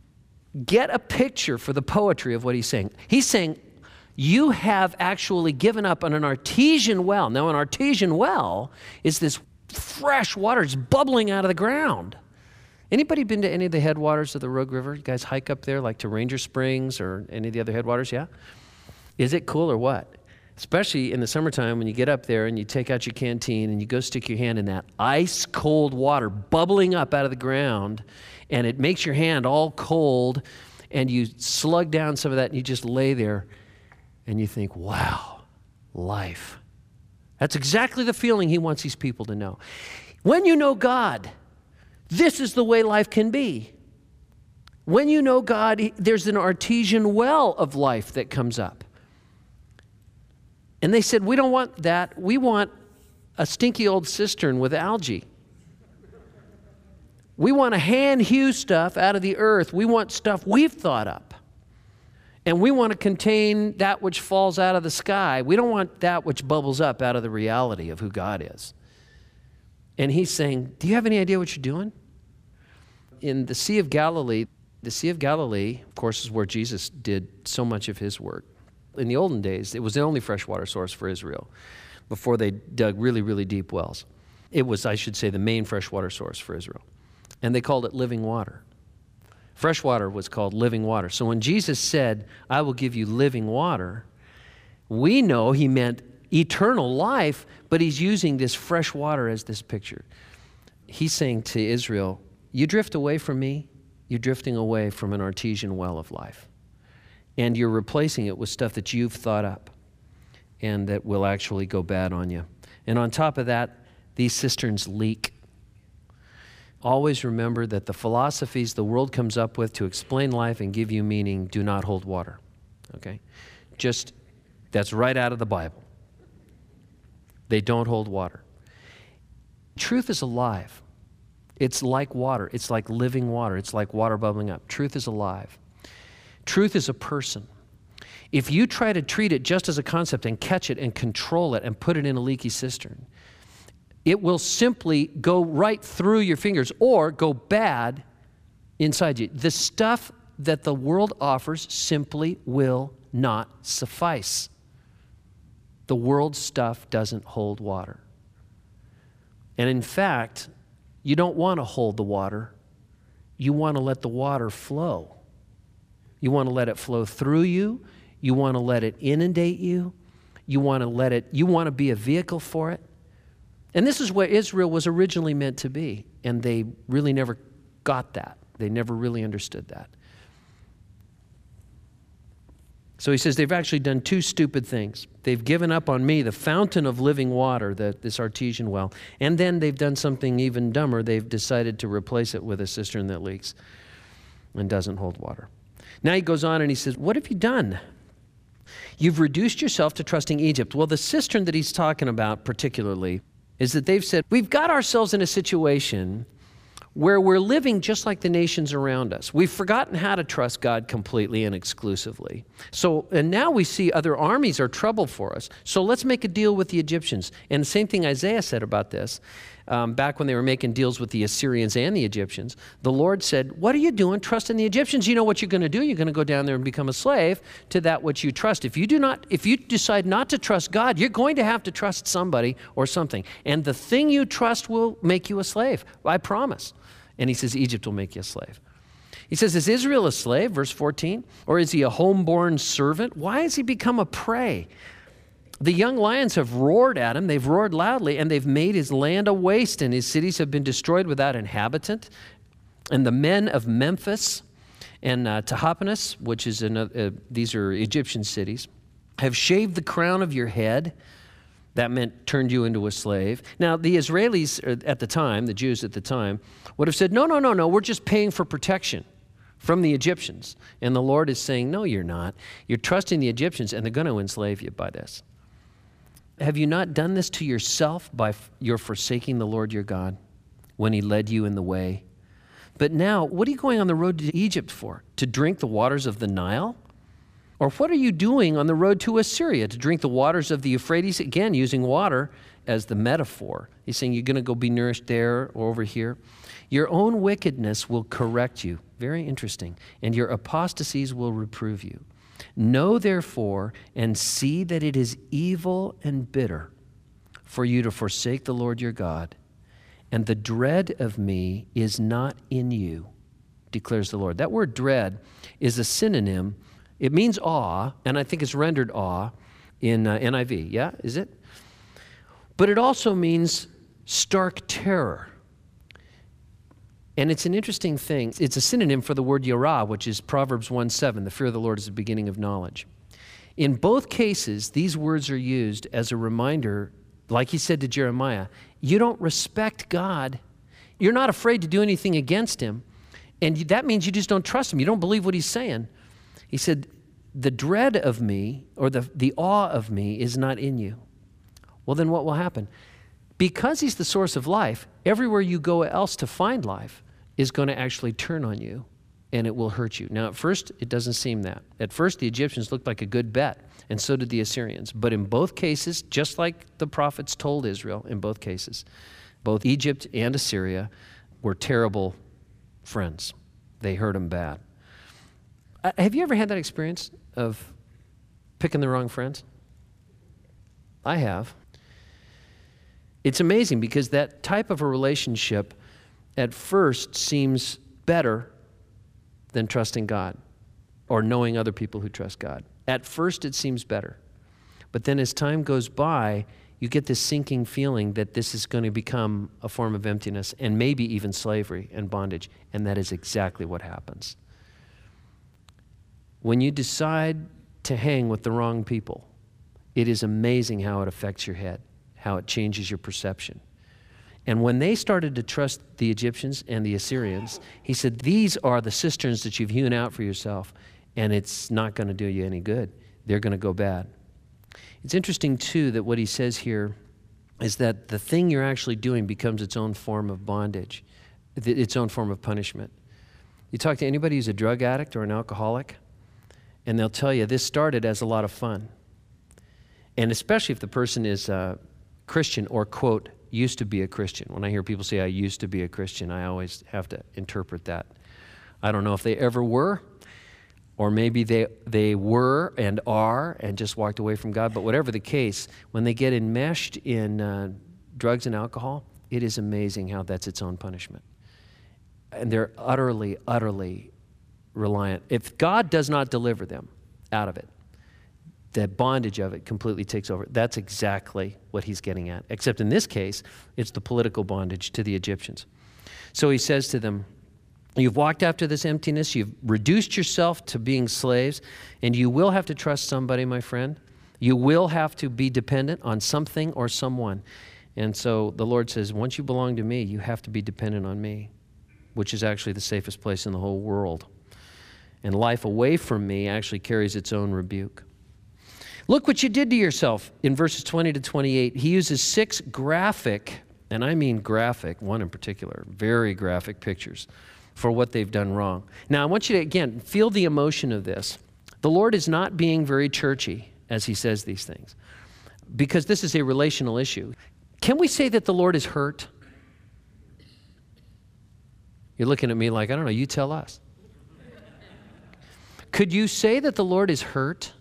Get a picture for the poetry of what he's saying. He's saying, you have actually given up on an artesian well. Now, an artesian well is this fresh water. It's bubbling out of the ground. Anybody been to any of the headwaters of the Rogue River? You guys hike up there, like to Ranger Springs or any of the other headwaters, yeah? Is it cool or what? Especially in the summertime when you get up there and you take out your canteen and you go stick your hand in that ice cold water bubbling up out of the ground, and it makes your hand all cold, and you slug down some of that and you just lay there and you think, wow, life. That's exactly the feeling he wants these people to know. When you know God, this is the way life can be. When you know God, there's an artesian well of life that comes up. And they said, we don't want that. We want a stinky old cistern with algae. We want to hand hew stuff out of the earth. We want stuff we've thought up. And we want to contain that which falls out of the sky. We don't want that which bubbles up out of the reality of who God is. And he's saying, do you have any idea what you're doing? In the Sea of Galilee, the Sea of Galilee, of course, is where Jesus did so much of his work. In the olden days, it was the only freshwater source for Israel before they dug really, really deep wells. It was, I should say, the main freshwater source for Israel. And they called it living water. Freshwater was called living water. So when Jesus said, I will give you living water, we know he meant eternal life, but he's using this fresh water as this picture. He's saying to Israel, you drift away from me, you're drifting away from an artesian well of life. And you're replacing it with stuff that you've thought up and that will actually go bad on you. And on top of that, these cisterns leak. Always remember that the philosophies the world comes up with to explain life and give you meaning do not hold water, okay? Just That's right out of the Bible. They don't hold water. Truth is alive. It's like water. It's like living water. It's like water bubbling up. Truth is alive. Truth is a person. If you try to treat it just as a concept and catch it and control it and put it in a leaky cistern, it will simply go right through your fingers or go bad inside you. The stuff that the world offers simply will not suffice. The world's stuff doesn't hold water. And in fact, you don't want to hold the water. You want to let the water flow. You want to let it flow through you. You want to let it inundate you. You want to let it, you want to be a vehicle for it. And this is what Israel was originally meant to be. And they really never got that. They never really understood that. So he says they've actually done two stupid things. They've given up on me, the fountain of living water, the, this artesian well. And then they've done something even dumber. They've decided to replace it with a cistern that leaks and doesn't hold water. Now he goes on and he says, what have you done? You've reduced yourself to trusting Egypt. Well, the cistern that he's talking about particularly is that they've said, we've got ourselves in a situation where we're living just like the nations around us. We've forgotten how to trust God completely and exclusively. So, and now we see other armies are trouble for us. So let's make a deal with the Egyptians. And the same thing Isaiah said about this, um, back when they were making deals with the Assyrians and the Egyptians. The Lord said, what are you doing trusting the Egyptians? You know what you're going to do? You're going to go down there and become a slave to that which you trust. If you do not, if you decide not to trust God, you're going to have to trust somebody or something. And the thing you trust will make you a slave. I promise. And he says, Egypt will make you a slave. He says, is Israel a slave, verse fourteen? Or is he a homeborn servant? Why has he become a prey? The young lions have roared at him. They've roared loudly, and they've made his land a waste, and his cities have been destroyed without inhabitant. And the men of Memphis and uh, Tahpanhes, which is another, uh, these are Egyptian cities, have shaved the crown of your head. That meant turned you into a slave. Now, the Israelis at the time, the Jews at the time, would have said, no, no, no, no, we're just paying for protection from the Egyptians. And the Lord is saying, no, you're not. You're trusting the Egyptians, and they're going to enslave you by this. Have you not done this to yourself by your forsaking the Lord your God when he led you in the way? But now, what are you going on the road to Egypt for? To drink the waters of the Nile? Or what are you doing on the road to Assyria, to drink the waters of the Euphrates? Again, using water as the metaphor. He's saying you're going to go be nourished there or over here. Your own wickedness will correct you. Very interesting. And your apostasies will reprove you. Know therefore and see that it is evil and bitter for you to forsake the Lord your God. And the dread of me is not in you, declares the Lord. That word dread is a synonym. It means awe, and I think it's rendered awe in uh, N I V. Yeah, is it? But it also means stark terror. And it's an interesting thing. It's a synonym for the word yirah, which is Proverbs one seven. The fear of the Lord is the beginning of knowledge. In both cases, these words are used as a reminder, like he said to Jeremiah, you don't respect God. You're not afraid to do anything against him. And that means you just don't trust him. You don't believe what he's saying. He said, the dread of me, or the, the awe of me, is not in you. Well, then what will happen? Because he's the source of life, everywhere you go else to find life is going to actually turn on you, and it will hurt you. Now, at first, it doesn't seem that. At first, the Egyptians looked like a good bet, and so did the Assyrians. But in both cases, just like the prophets told Israel, in both cases, both Egypt and Assyria were terrible friends. They hurt them bad. Uh, have you ever had that experience of picking the wrong friends? I have. It's amazing because that type of a relationship at first seems better than trusting God or knowing other people who trust God. At first it seems better. But then as time goes by, you get this sinking feeling that this is going to become a form of emptiness and maybe even slavery and bondage. And that is exactly what happens. When you decide to hang with the wrong people, it is amazing how it affects your head, how it changes your perception. And when they started to trust the Egyptians and the Assyrians, he said, these are the cisterns that you've hewn out for yourself, and it's not going to do you any good. They're going to go bad. It's interesting, too, that what he says here is that the thing you're actually doing becomes its own form of bondage, its own form of punishment. You talk to anybody who's a drug addict or an alcoholic, and they'll tell you this started as a lot of fun. And especially if the person is a Christian or, quote, used to be a Christian. When I hear people say, I used to be a Christian, I always have to interpret that. I don't know if they ever were, or maybe they, they were and are and just walked away from God. But whatever the case, when they get enmeshed in uh, drugs and alcohol, it is amazing how that's its own punishment. And they're utterly, utterly reliant. If God does not deliver them out of it, the bondage of it completely takes over. That's exactly what he's getting at. Except in this case, it's the political bondage to the Egyptians. So he says to them, you've walked after this emptiness, you've reduced yourself to being slaves, and you will have to trust somebody, my friend. You will have to be dependent on something or someone. And so the Lord says, once you belong to me, you have to be dependent on me, which is actually the safest place in the whole world. And life away from me actually carries its own rebuke. Look what you did to yourself in verses twenty to twenty-eight. He uses six graphic, and I mean graphic, one in particular, very graphic pictures for what they've done wrong. Now, I want you to, again, feel the emotion of this. The Lord is not being very churchy as he says these things, because this is a relational issue. Can we say that the Lord is hurt? You're looking at me like, I don't know, you tell us. Could you say that the Lord is hurt?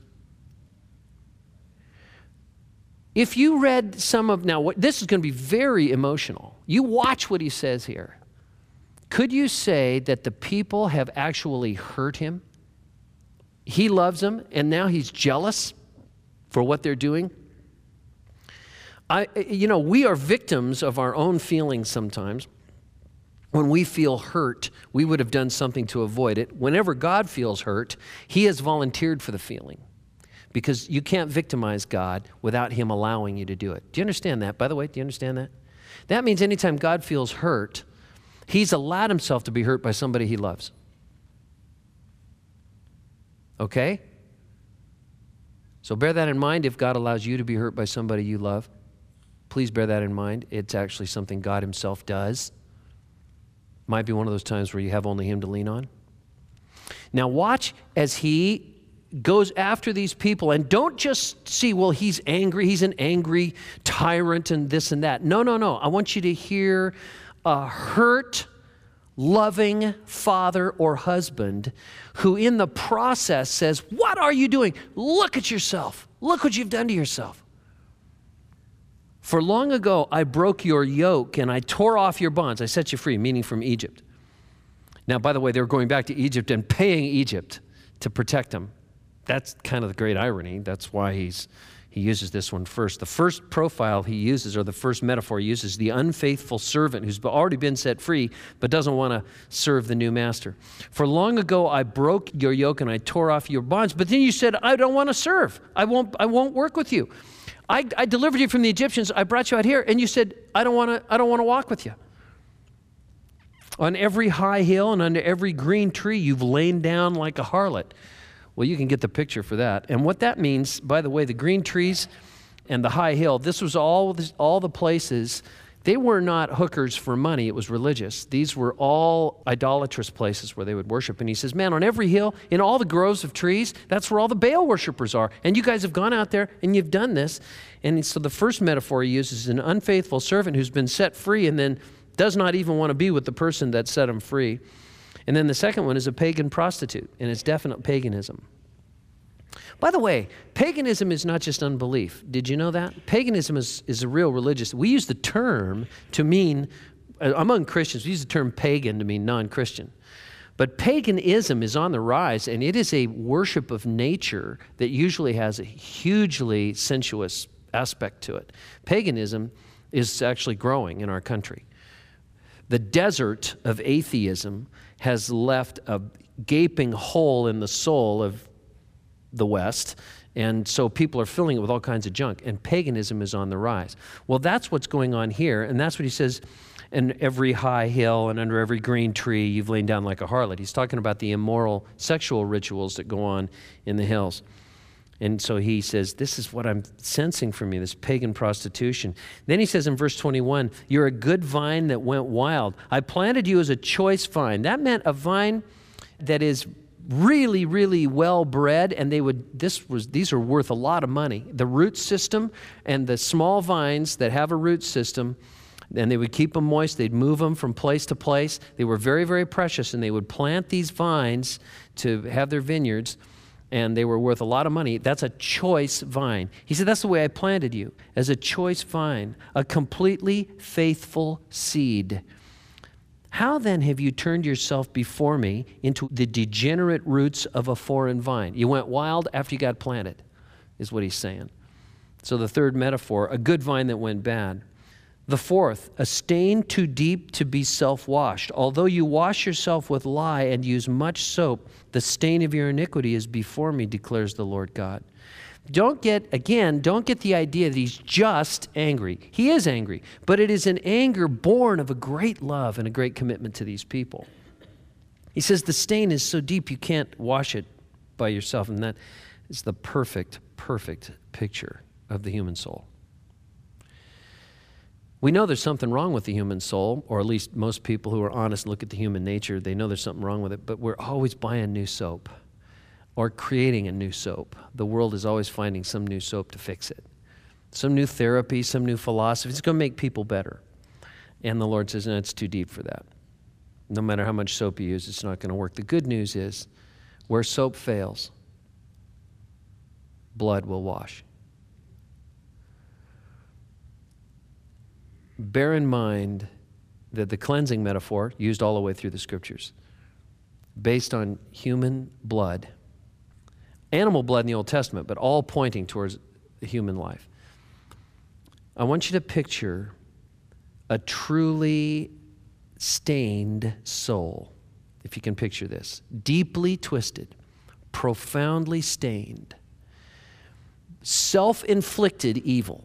If you read some of, now what, this is going to be very emotional. You watch what he says here. Could you say that the people have actually hurt him? He loves them, and now he's jealous for what they're doing? I, you know, we are victims of our own feelings sometimes. When we feel hurt, we would have done something to avoid it. Whenever God feels hurt, he has volunteered for the feeling, because you can't victimize God without him allowing you to do it. Do you understand that? By the way, do you understand that? That means anytime God feels hurt, he's allowed himself to be hurt by somebody he loves. Okay? So bear that in mind. If God allows you to be hurt by somebody you love, please bear that in mind. It's actually something God himself does. Might be one of those times where you have only him to lean on. Now watch as he goes after these people, and don't just see, well, he's angry, he's an angry tyrant and this and that. No, no, no. I want you to hear a hurt, loving father or husband who in the process says, what are you doing? Look at yourself. Look what you've done to yourself. For long ago, I broke your yoke and I tore off your bonds. I set you free, meaning from Egypt. Now, by the way, they were going back to Egypt and paying Egypt to protect them. That's kind of the great irony. That's why he's, he uses this one first. The first profile he uses, or the first metaphor he uses, the unfaithful servant who's already been set free but doesn't want to serve the new master. For long ago, I broke your yoke and I tore off your bonds, but then you said, I don't want to serve. I won't, I won't work with you. I, I delivered you from the Egyptians. I brought you out here, and you said, I don't want to, I don't want to walk with you. On every high hill and under every green tree, you've lain down like a harlot. Well, you can get the picture for that. And what that means, by the way, the green trees and the high hill, this was all, this, all the places. They were not hookers for money. It was religious. These were all idolatrous places where they would worship. And he says, man, on every hill, in all the groves of trees, that's where all the Baal worshipers are. And you guys have gone out there and you've done this. And so the first metaphor he uses is an unfaithful servant who's been set free and then does not even want to be with the person that set him free. And then the second one is a pagan prostitute, and it's definite paganism. By the way, paganism is not just unbelief. Did you know that? Paganism is, is a real religious. We use the term to mean, uh, among Christians, we use the term pagan to mean non-Christian. But paganism is on the rise, and it is a worship of nature that usually has a hugely sensuous aspect to it. Paganism is actually growing in our country. The desert of atheism has left a gaping hole in the soul of the West, and so people are filling it with all kinds of junk, and paganism is on the rise. Well, that's what's going on here, and that's what he says, in every high hill and under every green tree you've lain down like a harlot. He's talking about the immoral sexual rituals that go on in the hills. And so he says, this is what I'm sensing from you, this pagan prostitution. Then he says in verse twenty-one, you're a good vine that went wild. I planted you as a choice vine. That meant a vine that is really, really well bred, and they would, this was, these are worth a lot of money. The root system and the small vines that have a root system, and they would keep them moist. They'd move them from place to place. They were very, very precious, and they would plant these vines to have their vineyards, and they were worth a lot of money. That's a choice vine. He said, that's the way I planted you, as a choice vine, a completely faithful seed. How then have you turned yourself before me into the degenerate roots of a foreign vine? You went wild after you got planted, is what he's saying. So the third metaphor, a good vine that went bad. The fourth, a stain too deep to be self-washed. Although you wash yourself with lye and use much soap, the stain of your iniquity is before me, declares the Lord God. Don't get, again, don't get the idea that he's just angry. He is angry, but it is an anger born of a great love and a great commitment to these people. He says the stain is so deep you can't wash it by yourself, and that is the perfect, perfect picture of the human soul. We know there's something wrong with the human soul, or at least most people who are honest look at the human nature, they know there's something wrong with it, but we're always buying new soap or creating a new soap. The world is always finding some new soap to fix it. Some new therapy, some new philosophy. It's going to make people better. And the Lord says, no, it's too deep for that. No matter how much soap you use, it's not going to work. The good news is, where soap fails, blood will wash. Bear in mind that the cleansing metaphor, used all the way through the scriptures, based on human blood, animal blood in the Old Testament, but all pointing towards the human life. I want you to picture a truly stained soul, if you can picture this, deeply twisted, profoundly stained, self-inflicted evil.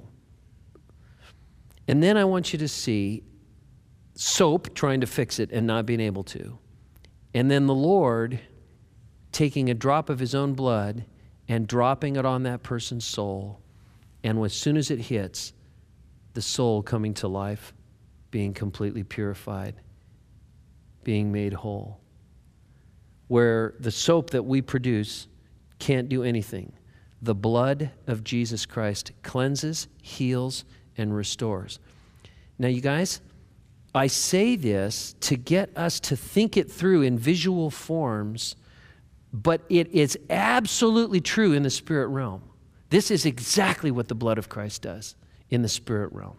And then I want you to see soap trying to fix it and not being able to. And then the Lord taking a drop of his own blood and dropping it on that person's soul. And as soon as it hits, the soul coming to life, being completely purified, being made whole. Where the soap that we produce can't do anything. The blood of Jesus Christ cleanses, heals, and restores. Now, you guys, I say this to get us to think it through in visual forms, but it is absolutely true in the spirit realm. This is exactly what the blood of Christ does in the spirit realm.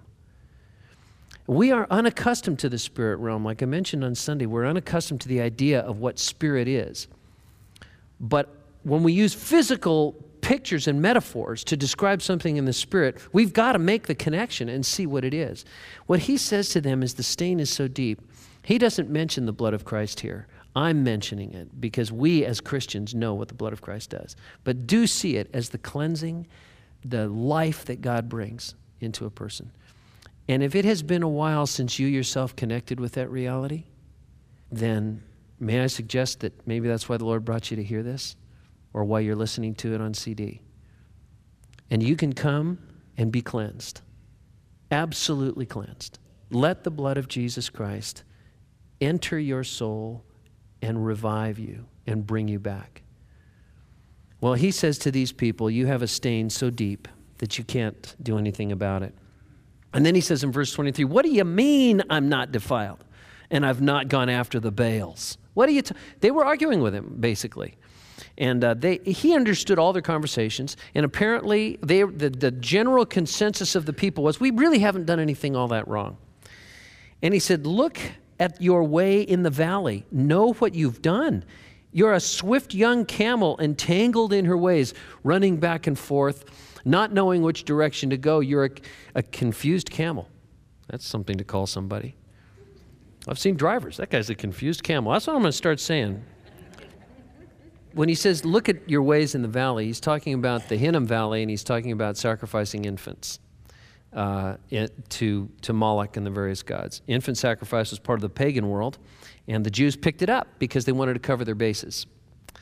We are unaccustomed to the spirit realm. Like I mentioned on Sunday, we're unaccustomed to the idea of what spirit is. But when we use physical pictures and metaphors to describe something in the spirit, we've got to make the connection and see what it is. What he says to them is the stain is so deep. He doesn't mention the blood of Christ here. I'm mentioning it because we as Christians know what the blood of Christ does. But do see it as the cleansing, the life that God brings into a person. And if it has been a while since you yourself connected with that reality, then may I suggest that maybe that's why the Lord brought you to hear this, or why you're listening to it on C D. And you can come and be cleansed, absolutely cleansed. Let the blood of Jesus Christ enter your soul and revive you and bring you back. Well, he says to these people, you have a stain so deep that you can't do anything about it. And then he says in verse twenty-three, what do you mean I'm not defiled and I've not gone after the Baals? What do you? T-? They were arguing with him, basically. And uh, they, he understood all their conversations, and apparently they, the, the general consensus of the people was, we really haven't done anything all that wrong. And he said, look at your way in the valley. Know what you've done. You're a swift young camel entangled in her ways, running back and forth, not knowing which direction to go. You're a, a confused camel. That's something to call somebody. I've seen drivers. That guy's a confused camel. That's what I'm going to start saying. When he says, look at your ways in the valley, he's talking about the Hinnom Valley, and he's talking about sacrificing infants uh, it, to, to Moloch and the various gods. Infant sacrifice was part of the pagan world, and the Jews picked it up because they wanted to cover their bases.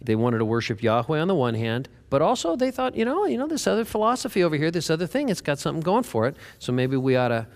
They wanted to worship Yahweh on the one hand, but also they thought, you know, you know, this other philosophy over here, this other thing, it's got something going for it. So maybe we ought to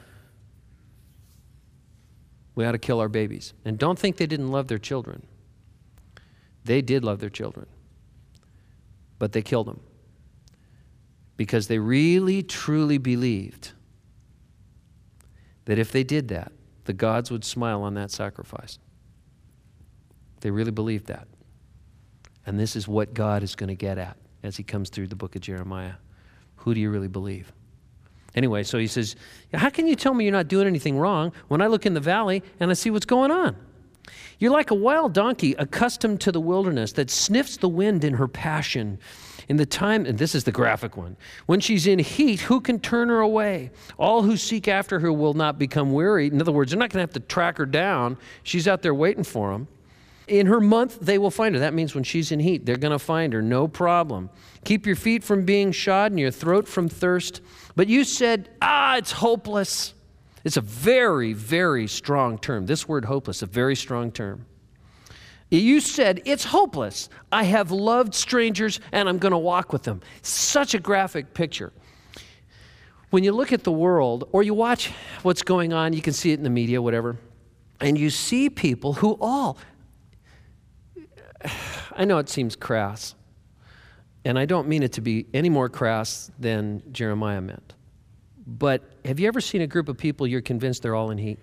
we ought to kill our babies. And don't think they didn't love their children. They did love their children. But they killed them. Because they really, truly believed that if they did that, the gods would smile on that sacrifice. They really believed that. And this is what God is going to get at as he comes through the book of Jeremiah. Who do you really believe? Anyway, so he says, how can you tell me you're not doing anything wrong when I look in the valley and I see what's going on? You're like a wild donkey accustomed to the wilderness that sniffs the wind in her passion. In the time, and this is the graphic one, when she's in heat, who can turn her away? All who seek after her will not become weary. In other words, they're not going to have to track her down. She's out there waiting for them. In her month, they will find her. That means when she's in heat, they're going to find her, no problem. Keep your feet from being shod and your throat from thirst. But you said, ah, it's hopeless. It's a very, very strong term. This word hopeless, a very strong term. You said, it's hopeless. I have loved strangers and I'm going to walk with them. Such a graphic picture. When you look at the world or you watch what's going on, you can see it in the media, whatever, and you see people who all, I know it seems crass, and I don't mean it to be any more crass than Jeremiah meant, but have you ever seen a group of people you're convinced they're all in heat?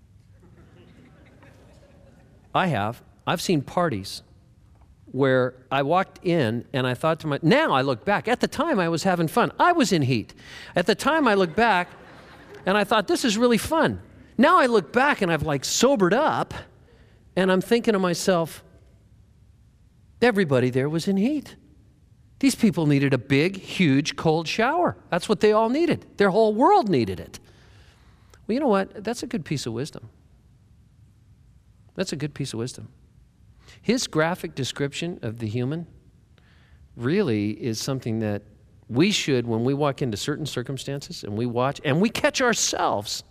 I have. I've seen parties where I walked in and I thought to myself, now I look back. At the time I was having fun. I was in heat. At the time I look back and I thought, this is really fun. Now I look back and I've like sobered up and I'm thinking to myself, everybody there was in heat. These people needed a big, huge, cold shower. That's what they all needed. Their whole world needed it. Well, you know what? That's a good piece of wisdom. That's a good piece of wisdom. His graphic description of the human really is something that we should, when we walk into certain circumstances and we watch, and we catch ourselves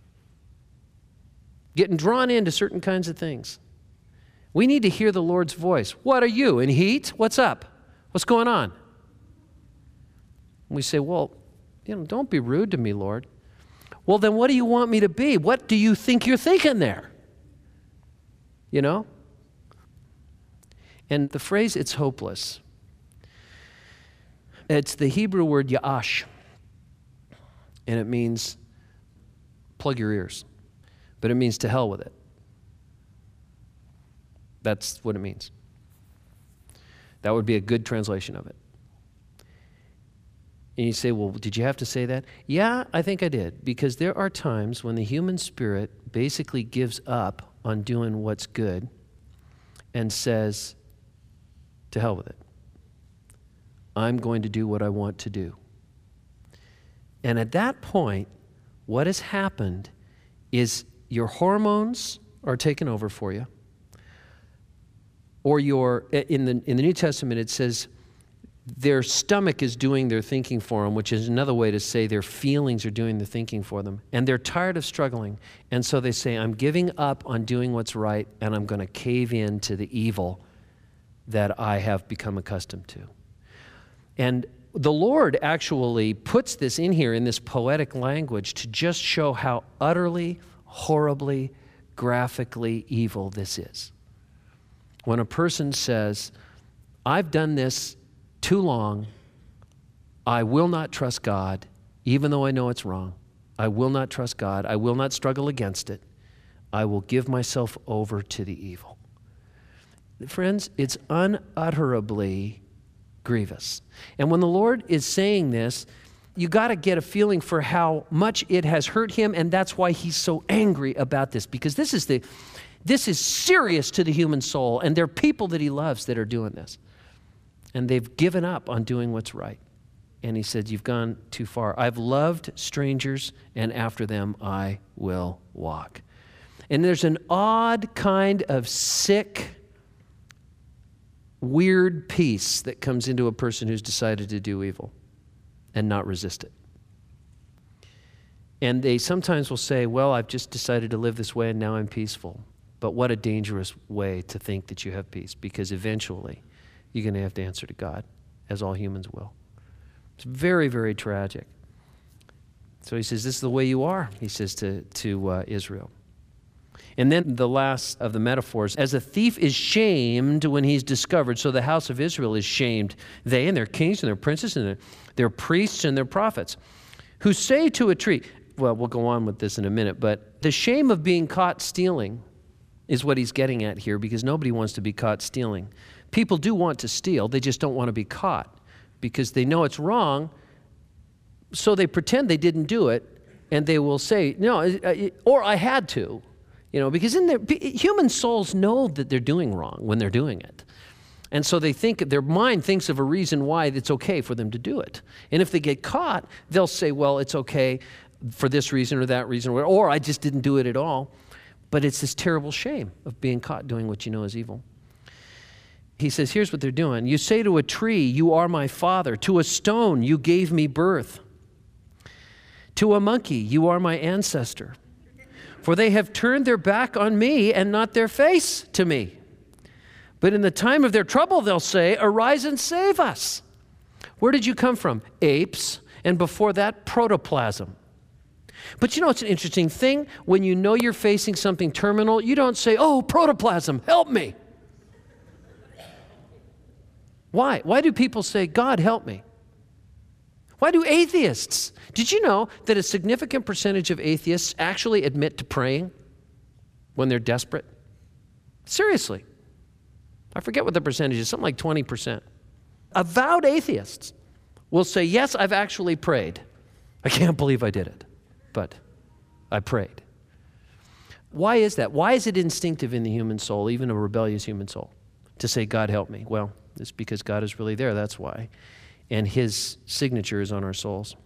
getting drawn into certain kinds of things. We need to hear the Lord's voice. What are you, in heat? What's up? What's going on? And we say, well, you know, don't be rude to me, Lord. Well, then what do you want me to be? What do you think you're thinking there? You know? And the phrase, it's hopeless, it's the Hebrew word ya'ash, and it means plug your ears, but it means to hell with it. That's what it means. That would be a good translation of it. And you say, well, did you have to say that? Yeah, I think I did, because there are times when the human spirit basically gives up on doing what's good and says, to hell with it. I'm going to do what I want to do. And at that point, what has happened is your hormones are taken over for you. Or your, in the, in the New Testament, it says their stomach is doing their thinking for them, which is another way to say their feelings are doing the thinking for them. And they're tired of struggling. And so they say, I'm giving up on doing what's right, and I'm going to cave in to the evil that I have become accustomed to. And the Lord actually puts this in here in this poetic language to just show how utterly, horribly, graphically evil this is. When a person says, I've done this too long, I will not trust God, even though I know it's wrong. I will not trust God. I will not struggle against it. I will give myself over to the evil. Friends, it's unutterably grievous. And when the Lord is saying this, you got to get a feeling for how much it has hurt him, and that's why he's so angry about this, because this is the this is serious to the human soul, and there are people that he loves that are doing this. And they've given up on doing what's right. And he said, you've gone too far. I've loved strangers, and after them I will walk. And there's an odd kind of sick, weird peace that comes into a person who's decided to do evil and not resist it. And they sometimes will say, well, I've just decided to live this way and now I'm peaceful. But what a dangerous way to think that you have peace, because eventually you're going to have to answer to God, as all humans will. It's very, very tragic. So he says, this is the way you are, he says to, to uh, Israel. And then the last of the metaphors, as a thief is shamed when he's discovered, so the house of Israel is shamed, they and their kings and their princes and their, their priests and their prophets, who say to a tree, well, we'll go on with this in a minute, but the shame of being caught stealing is what he's getting at here, because nobody wants to be caught stealing. People do want to steal, they just don't want to be caught, because they know it's wrong, so they pretend they didn't do it, and they will say, no, or I had to. You know, because in their, human souls know that they're doing wrong when they're doing it. And so they think, their mind thinks of a reason why it's okay for them to do it. And if they get caught, they'll say, well, it's okay for this reason or that reason, or, or I just didn't do it at all. But it's this terrible shame of being caught doing what you know is evil. He says, here's what they're doing. You say to a tree, you are my father. To a stone, you gave me birth. To a monkey, you are my ancestor. For they have turned their back on me and not their face to me. But in the time of their trouble, they'll say, arise and save us. Where did you come from? Apes, and before that, protoplasm. But you know, it's an interesting thing. When you know you're facing something terminal, you don't say, oh, protoplasm, help me. Why? Why do people say, God, help me? Why do atheists? Did you know that a significant percentage of atheists actually admit to praying when they're desperate? Seriously. I forget what the percentage is, something like twenty percent. Avowed atheists will say, yes, I've actually prayed. I can't believe I did it, but I prayed. Why is that? Why is it instinctive in the human soul, even a rebellious human soul, to say, God, help me? Well, it's because God is really there, that's why. And his signature is on our souls.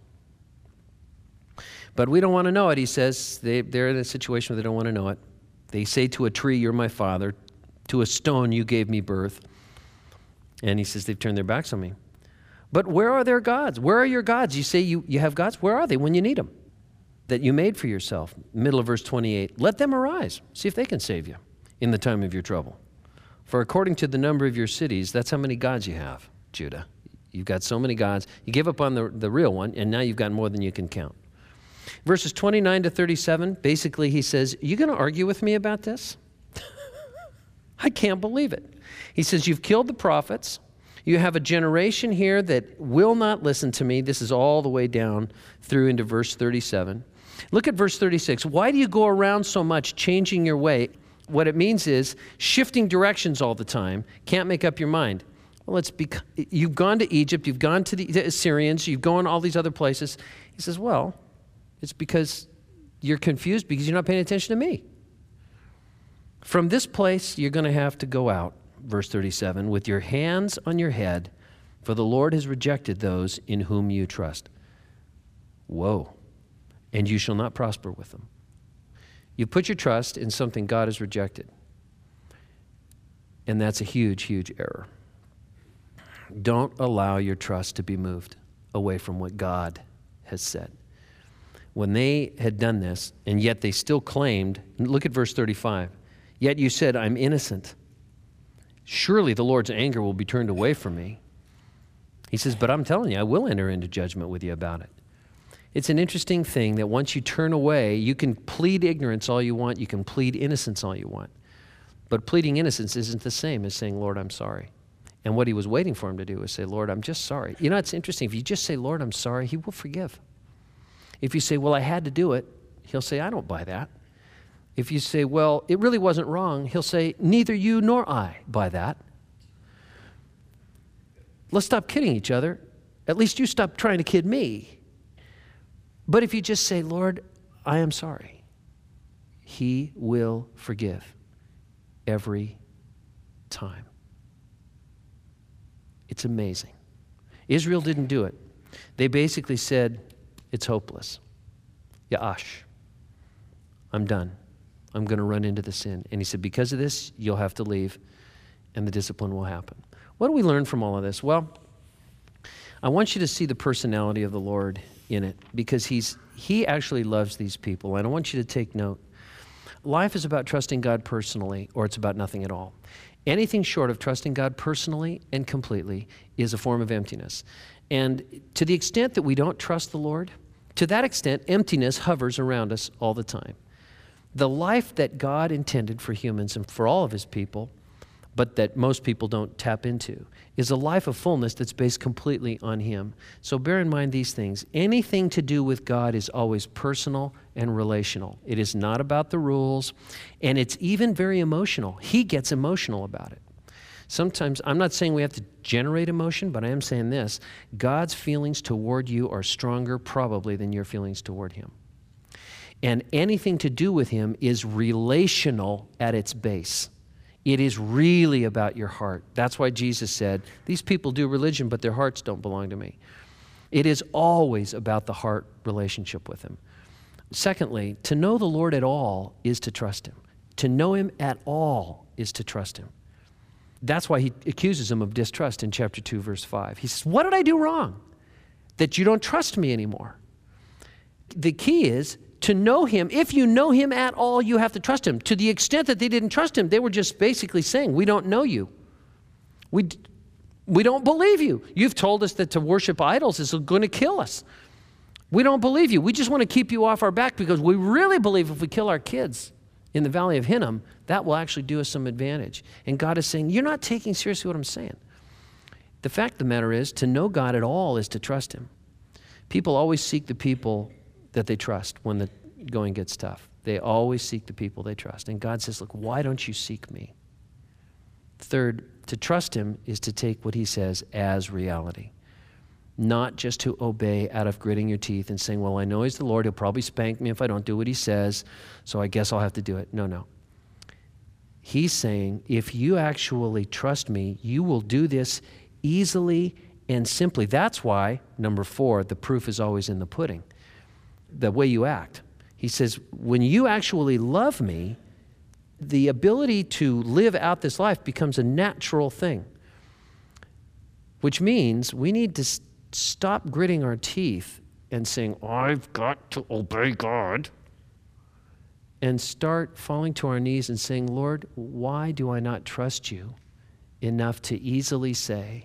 But we don't want to know it, he says. They, they're in a situation where they don't want to know it. They say to a tree, you're my father. To a stone, you gave me birth. And he says, they've turned their backs on me. But where are their gods? Where are your gods? You say you, you have gods. Where are they when you need them? That you made for yourself. Middle of verse twenty-eight. Let them arise. See if they can save you in the time of your trouble. For according to the number of your cities, that's how many gods you have, Judah. You've got so many gods. You give up on the, the real one, and now you've got more than you can count. Verses twenty-nine to thirty-seven, basically he says, you going to argue with me about this? I can't believe it. He says, you've killed the prophets. You have a generation here that will not listen to me. This is all the way down through into verse thirty-seven. Look at verse thirty-six. Why do you go around so much changing your way? What it means is shifting directions all the time. Can't make up your mind. Well, it's bec- you've gone to Egypt, you've gone to the, the Assyrians, you've gone all these other places. He says, well, it's because you're confused because you're not paying attention to me. From this place, you're going to have to go out, verse thirty-seven, with your hands on your head, for the Lord has rejected those in whom you trust. Whoa. And you shall not prosper with them. You put your trust in something God has rejected. And that's a huge, huge error. Don't allow your trust to be moved away from what God has said. When they had done this, and yet they still claimed, look at verse thirty-five, yet you said, I'm innocent. Surely the Lord's anger will be turned away from me. He says, but I'm telling you, I will enter into judgment with you about it. It's an interesting thing that once you turn away, you can plead ignorance all you want, you can plead innocence all you want. But pleading innocence isn't the same as saying, Lord, I'm sorry. And what he was waiting for him to do was say, Lord, I'm just sorry. You know, it's interesting. If you just say, Lord, I'm sorry, he will forgive. If you say, well, I had to do it, he'll say, I don't buy that. If you say, well, it really wasn't wrong, he'll say, neither you nor I buy that. Let's stop kidding each other. At least you stop trying to kid me. But if you just say, Lord, I am sorry, he will forgive every time. It's amazing. Israel didn't do it. They basically said, it's hopeless. Ya'ash, I'm done. I'm going to run into the sin. And he said, because of this, you'll have to leave, and the discipline will happen. What do we learn from all of this? Well, I want you to see the personality of the Lord in it, because he's he actually loves these people. And I want you to take note. Life is about trusting God personally, or it's about nothing at all. Anything short of trusting God personally and completely is a form of emptiness. And to the extent that we don't trust the Lord, to that extent, emptiness hovers around us all the time. The life that God intended for humans and for all of his people, but that most people don't tap into, is a life of fullness that's based completely on him. So bear in mind these things. Anything to do with God is always personal and relational. It is not about the rules, and it's even very emotional. He gets emotional about it. Sometimes, I'm not saying we have to generate emotion, but I am saying this: God's feelings toward you are stronger probably than your feelings toward him. And anything to do with him is relational at its base. It is really about your heart. That's why Jesus said, these people do religion, but their hearts don't belong to me. It is always about the heart relationship with him. Secondly, to know the Lord at all is to trust him. To know him at all is to trust him. That's why he accuses him of distrust in chapter two, verse five. He says, what did I do wrong that you don't trust me anymore? The key is to know him. If you know him at all, you have to trust him. To the extent that they didn't trust him, they were just basically saying, we don't know you. We, we don't believe you. You've told us that to worship idols is going to kill us. We don't believe you. We just want to keep you off our back because we really believe if we kill our kids in the Valley of Hinnom, that will actually do us some advantage. And God is saying, you're not taking seriously what I'm saying. The fact of the matter is, to know God at all is to trust him. People always seek the people that they trust when the going gets tough. They always seek the people they trust. And God says, look, why don't you seek me? Third, to trust him is to take what he says as reality. Not just to obey out of gritting your teeth and saying, well, I know he's the Lord. He'll probably spank me if I don't do what he says, so I guess I'll have to do it. No, no. He's saying, if you actually trust me, you will do this easily and simply. That's why, number four, the proof is always in the pudding, the way you act. He says, when you actually love me, the ability to live out this life becomes a natural thing, which means we need to st- stop gritting our teeth and saying, I've got to obey God, and start falling to our knees and saying, Lord, why do I not trust you enough to easily say,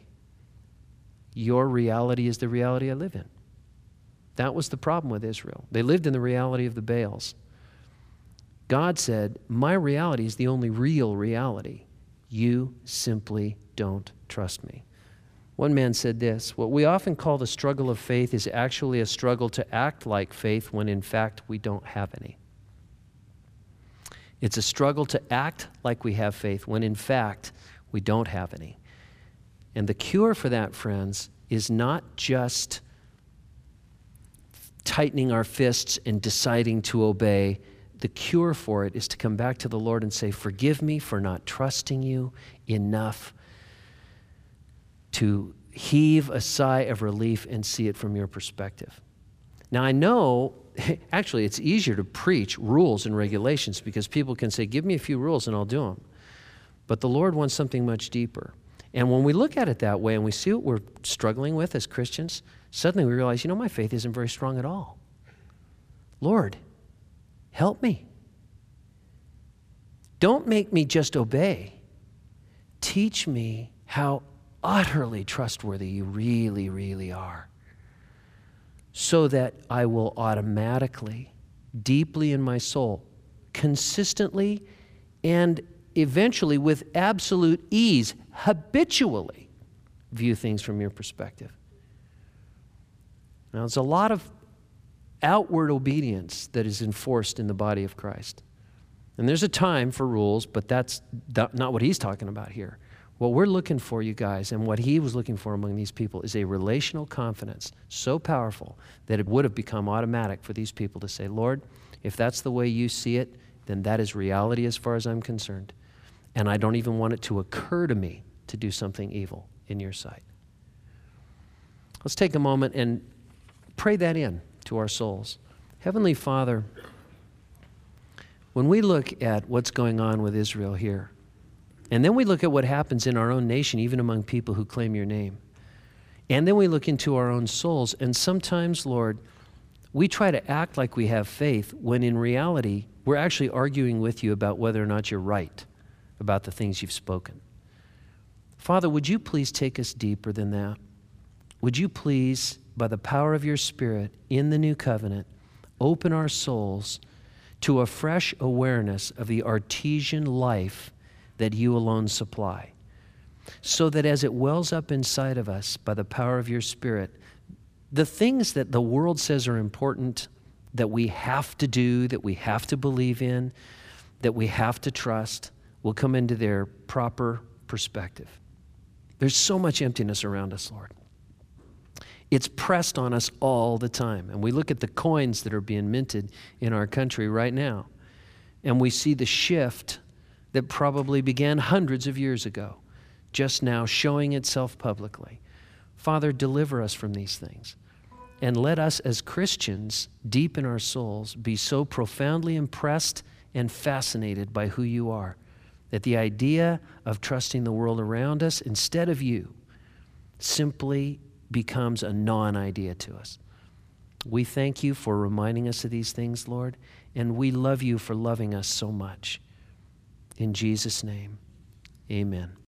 your reality is the reality I live in? That was the problem with Israel. They lived in the reality of the Baals. God said, my reality is the only real reality. You simply don't trust me. One man said this, what we often call the struggle of faith is actually a struggle to act like faith when in fact we don't have any. It's a struggle to act like we have faith when in fact we don't have any. And the cure for that, friends, is not just tightening our fists and deciding to obey. The cure for it is to come back to the Lord and say, forgive me for not trusting you enough to heave a sigh of relief and see it from your perspective. Now, I know, actually, it's easier to preach rules and regulations because people can say, give me a few rules and I'll do them. But the Lord wants something much deeper. And when we look at it that way and we see what we're struggling with as Christians, suddenly we realize, you know, my faith isn't very strong at all. Lord, help me. Don't make me just obey. Teach me how utterly trustworthy you really, really are, so that I will automatically, deeply in my soul, consistently, and eventually with absolute ease, habitually view things from your perspective. Now, there's a lot of outward obedience that is enforced in the body of Christ. And there's a time for rules, but that's not what he's talking about here. What we're looking for, you guys, and what he was looking for among these people is a relational confidence so powerful that it would have become automatic for these people to say, Lord, if that's the way you see it, then that is reality as far as I'm concerned. And I don't even want it to occur to me to do something evil in your sight. Let's take a moment and pray that in to our souls. Heavenly Father, when we look at what's going on with Israel here, and then we look at what happens in our own nation, even among people who claim your name, and then we look into our own souls, and sometimes, Lord, we try to act like we have faith when in reality, we're actually arguing with you about whether or not you're right about the things you've spoken. Father, would you please take us deeper than that? Would you please, by the power of your Spirit in the new covenant, open our souls to a fresh awareness of the artesian life that you alone supply, so that as it wells up inside of us by the power of your Spirit, the things that the world says are important, that we have to do, that we have to believe in, that we have to trust, will come into their proper perspective. There's so much emptiness around us, Lord. It's pressed on us all the time. And we look at the coins that are being minted in our country right now, and we see the shift that probably began hundreds of years ago, just now showing itself publicly. Father, deliver us from these things. And let us as Christians, deep in our souls, be so profoundly impressed and fascinated by who you are, that the idea of trusting the world around us instead of you simply becomes a non-idea to us. We thank you for reminding us of these things, Lord, and we love you for loving us so much. In Jesus' name, amen.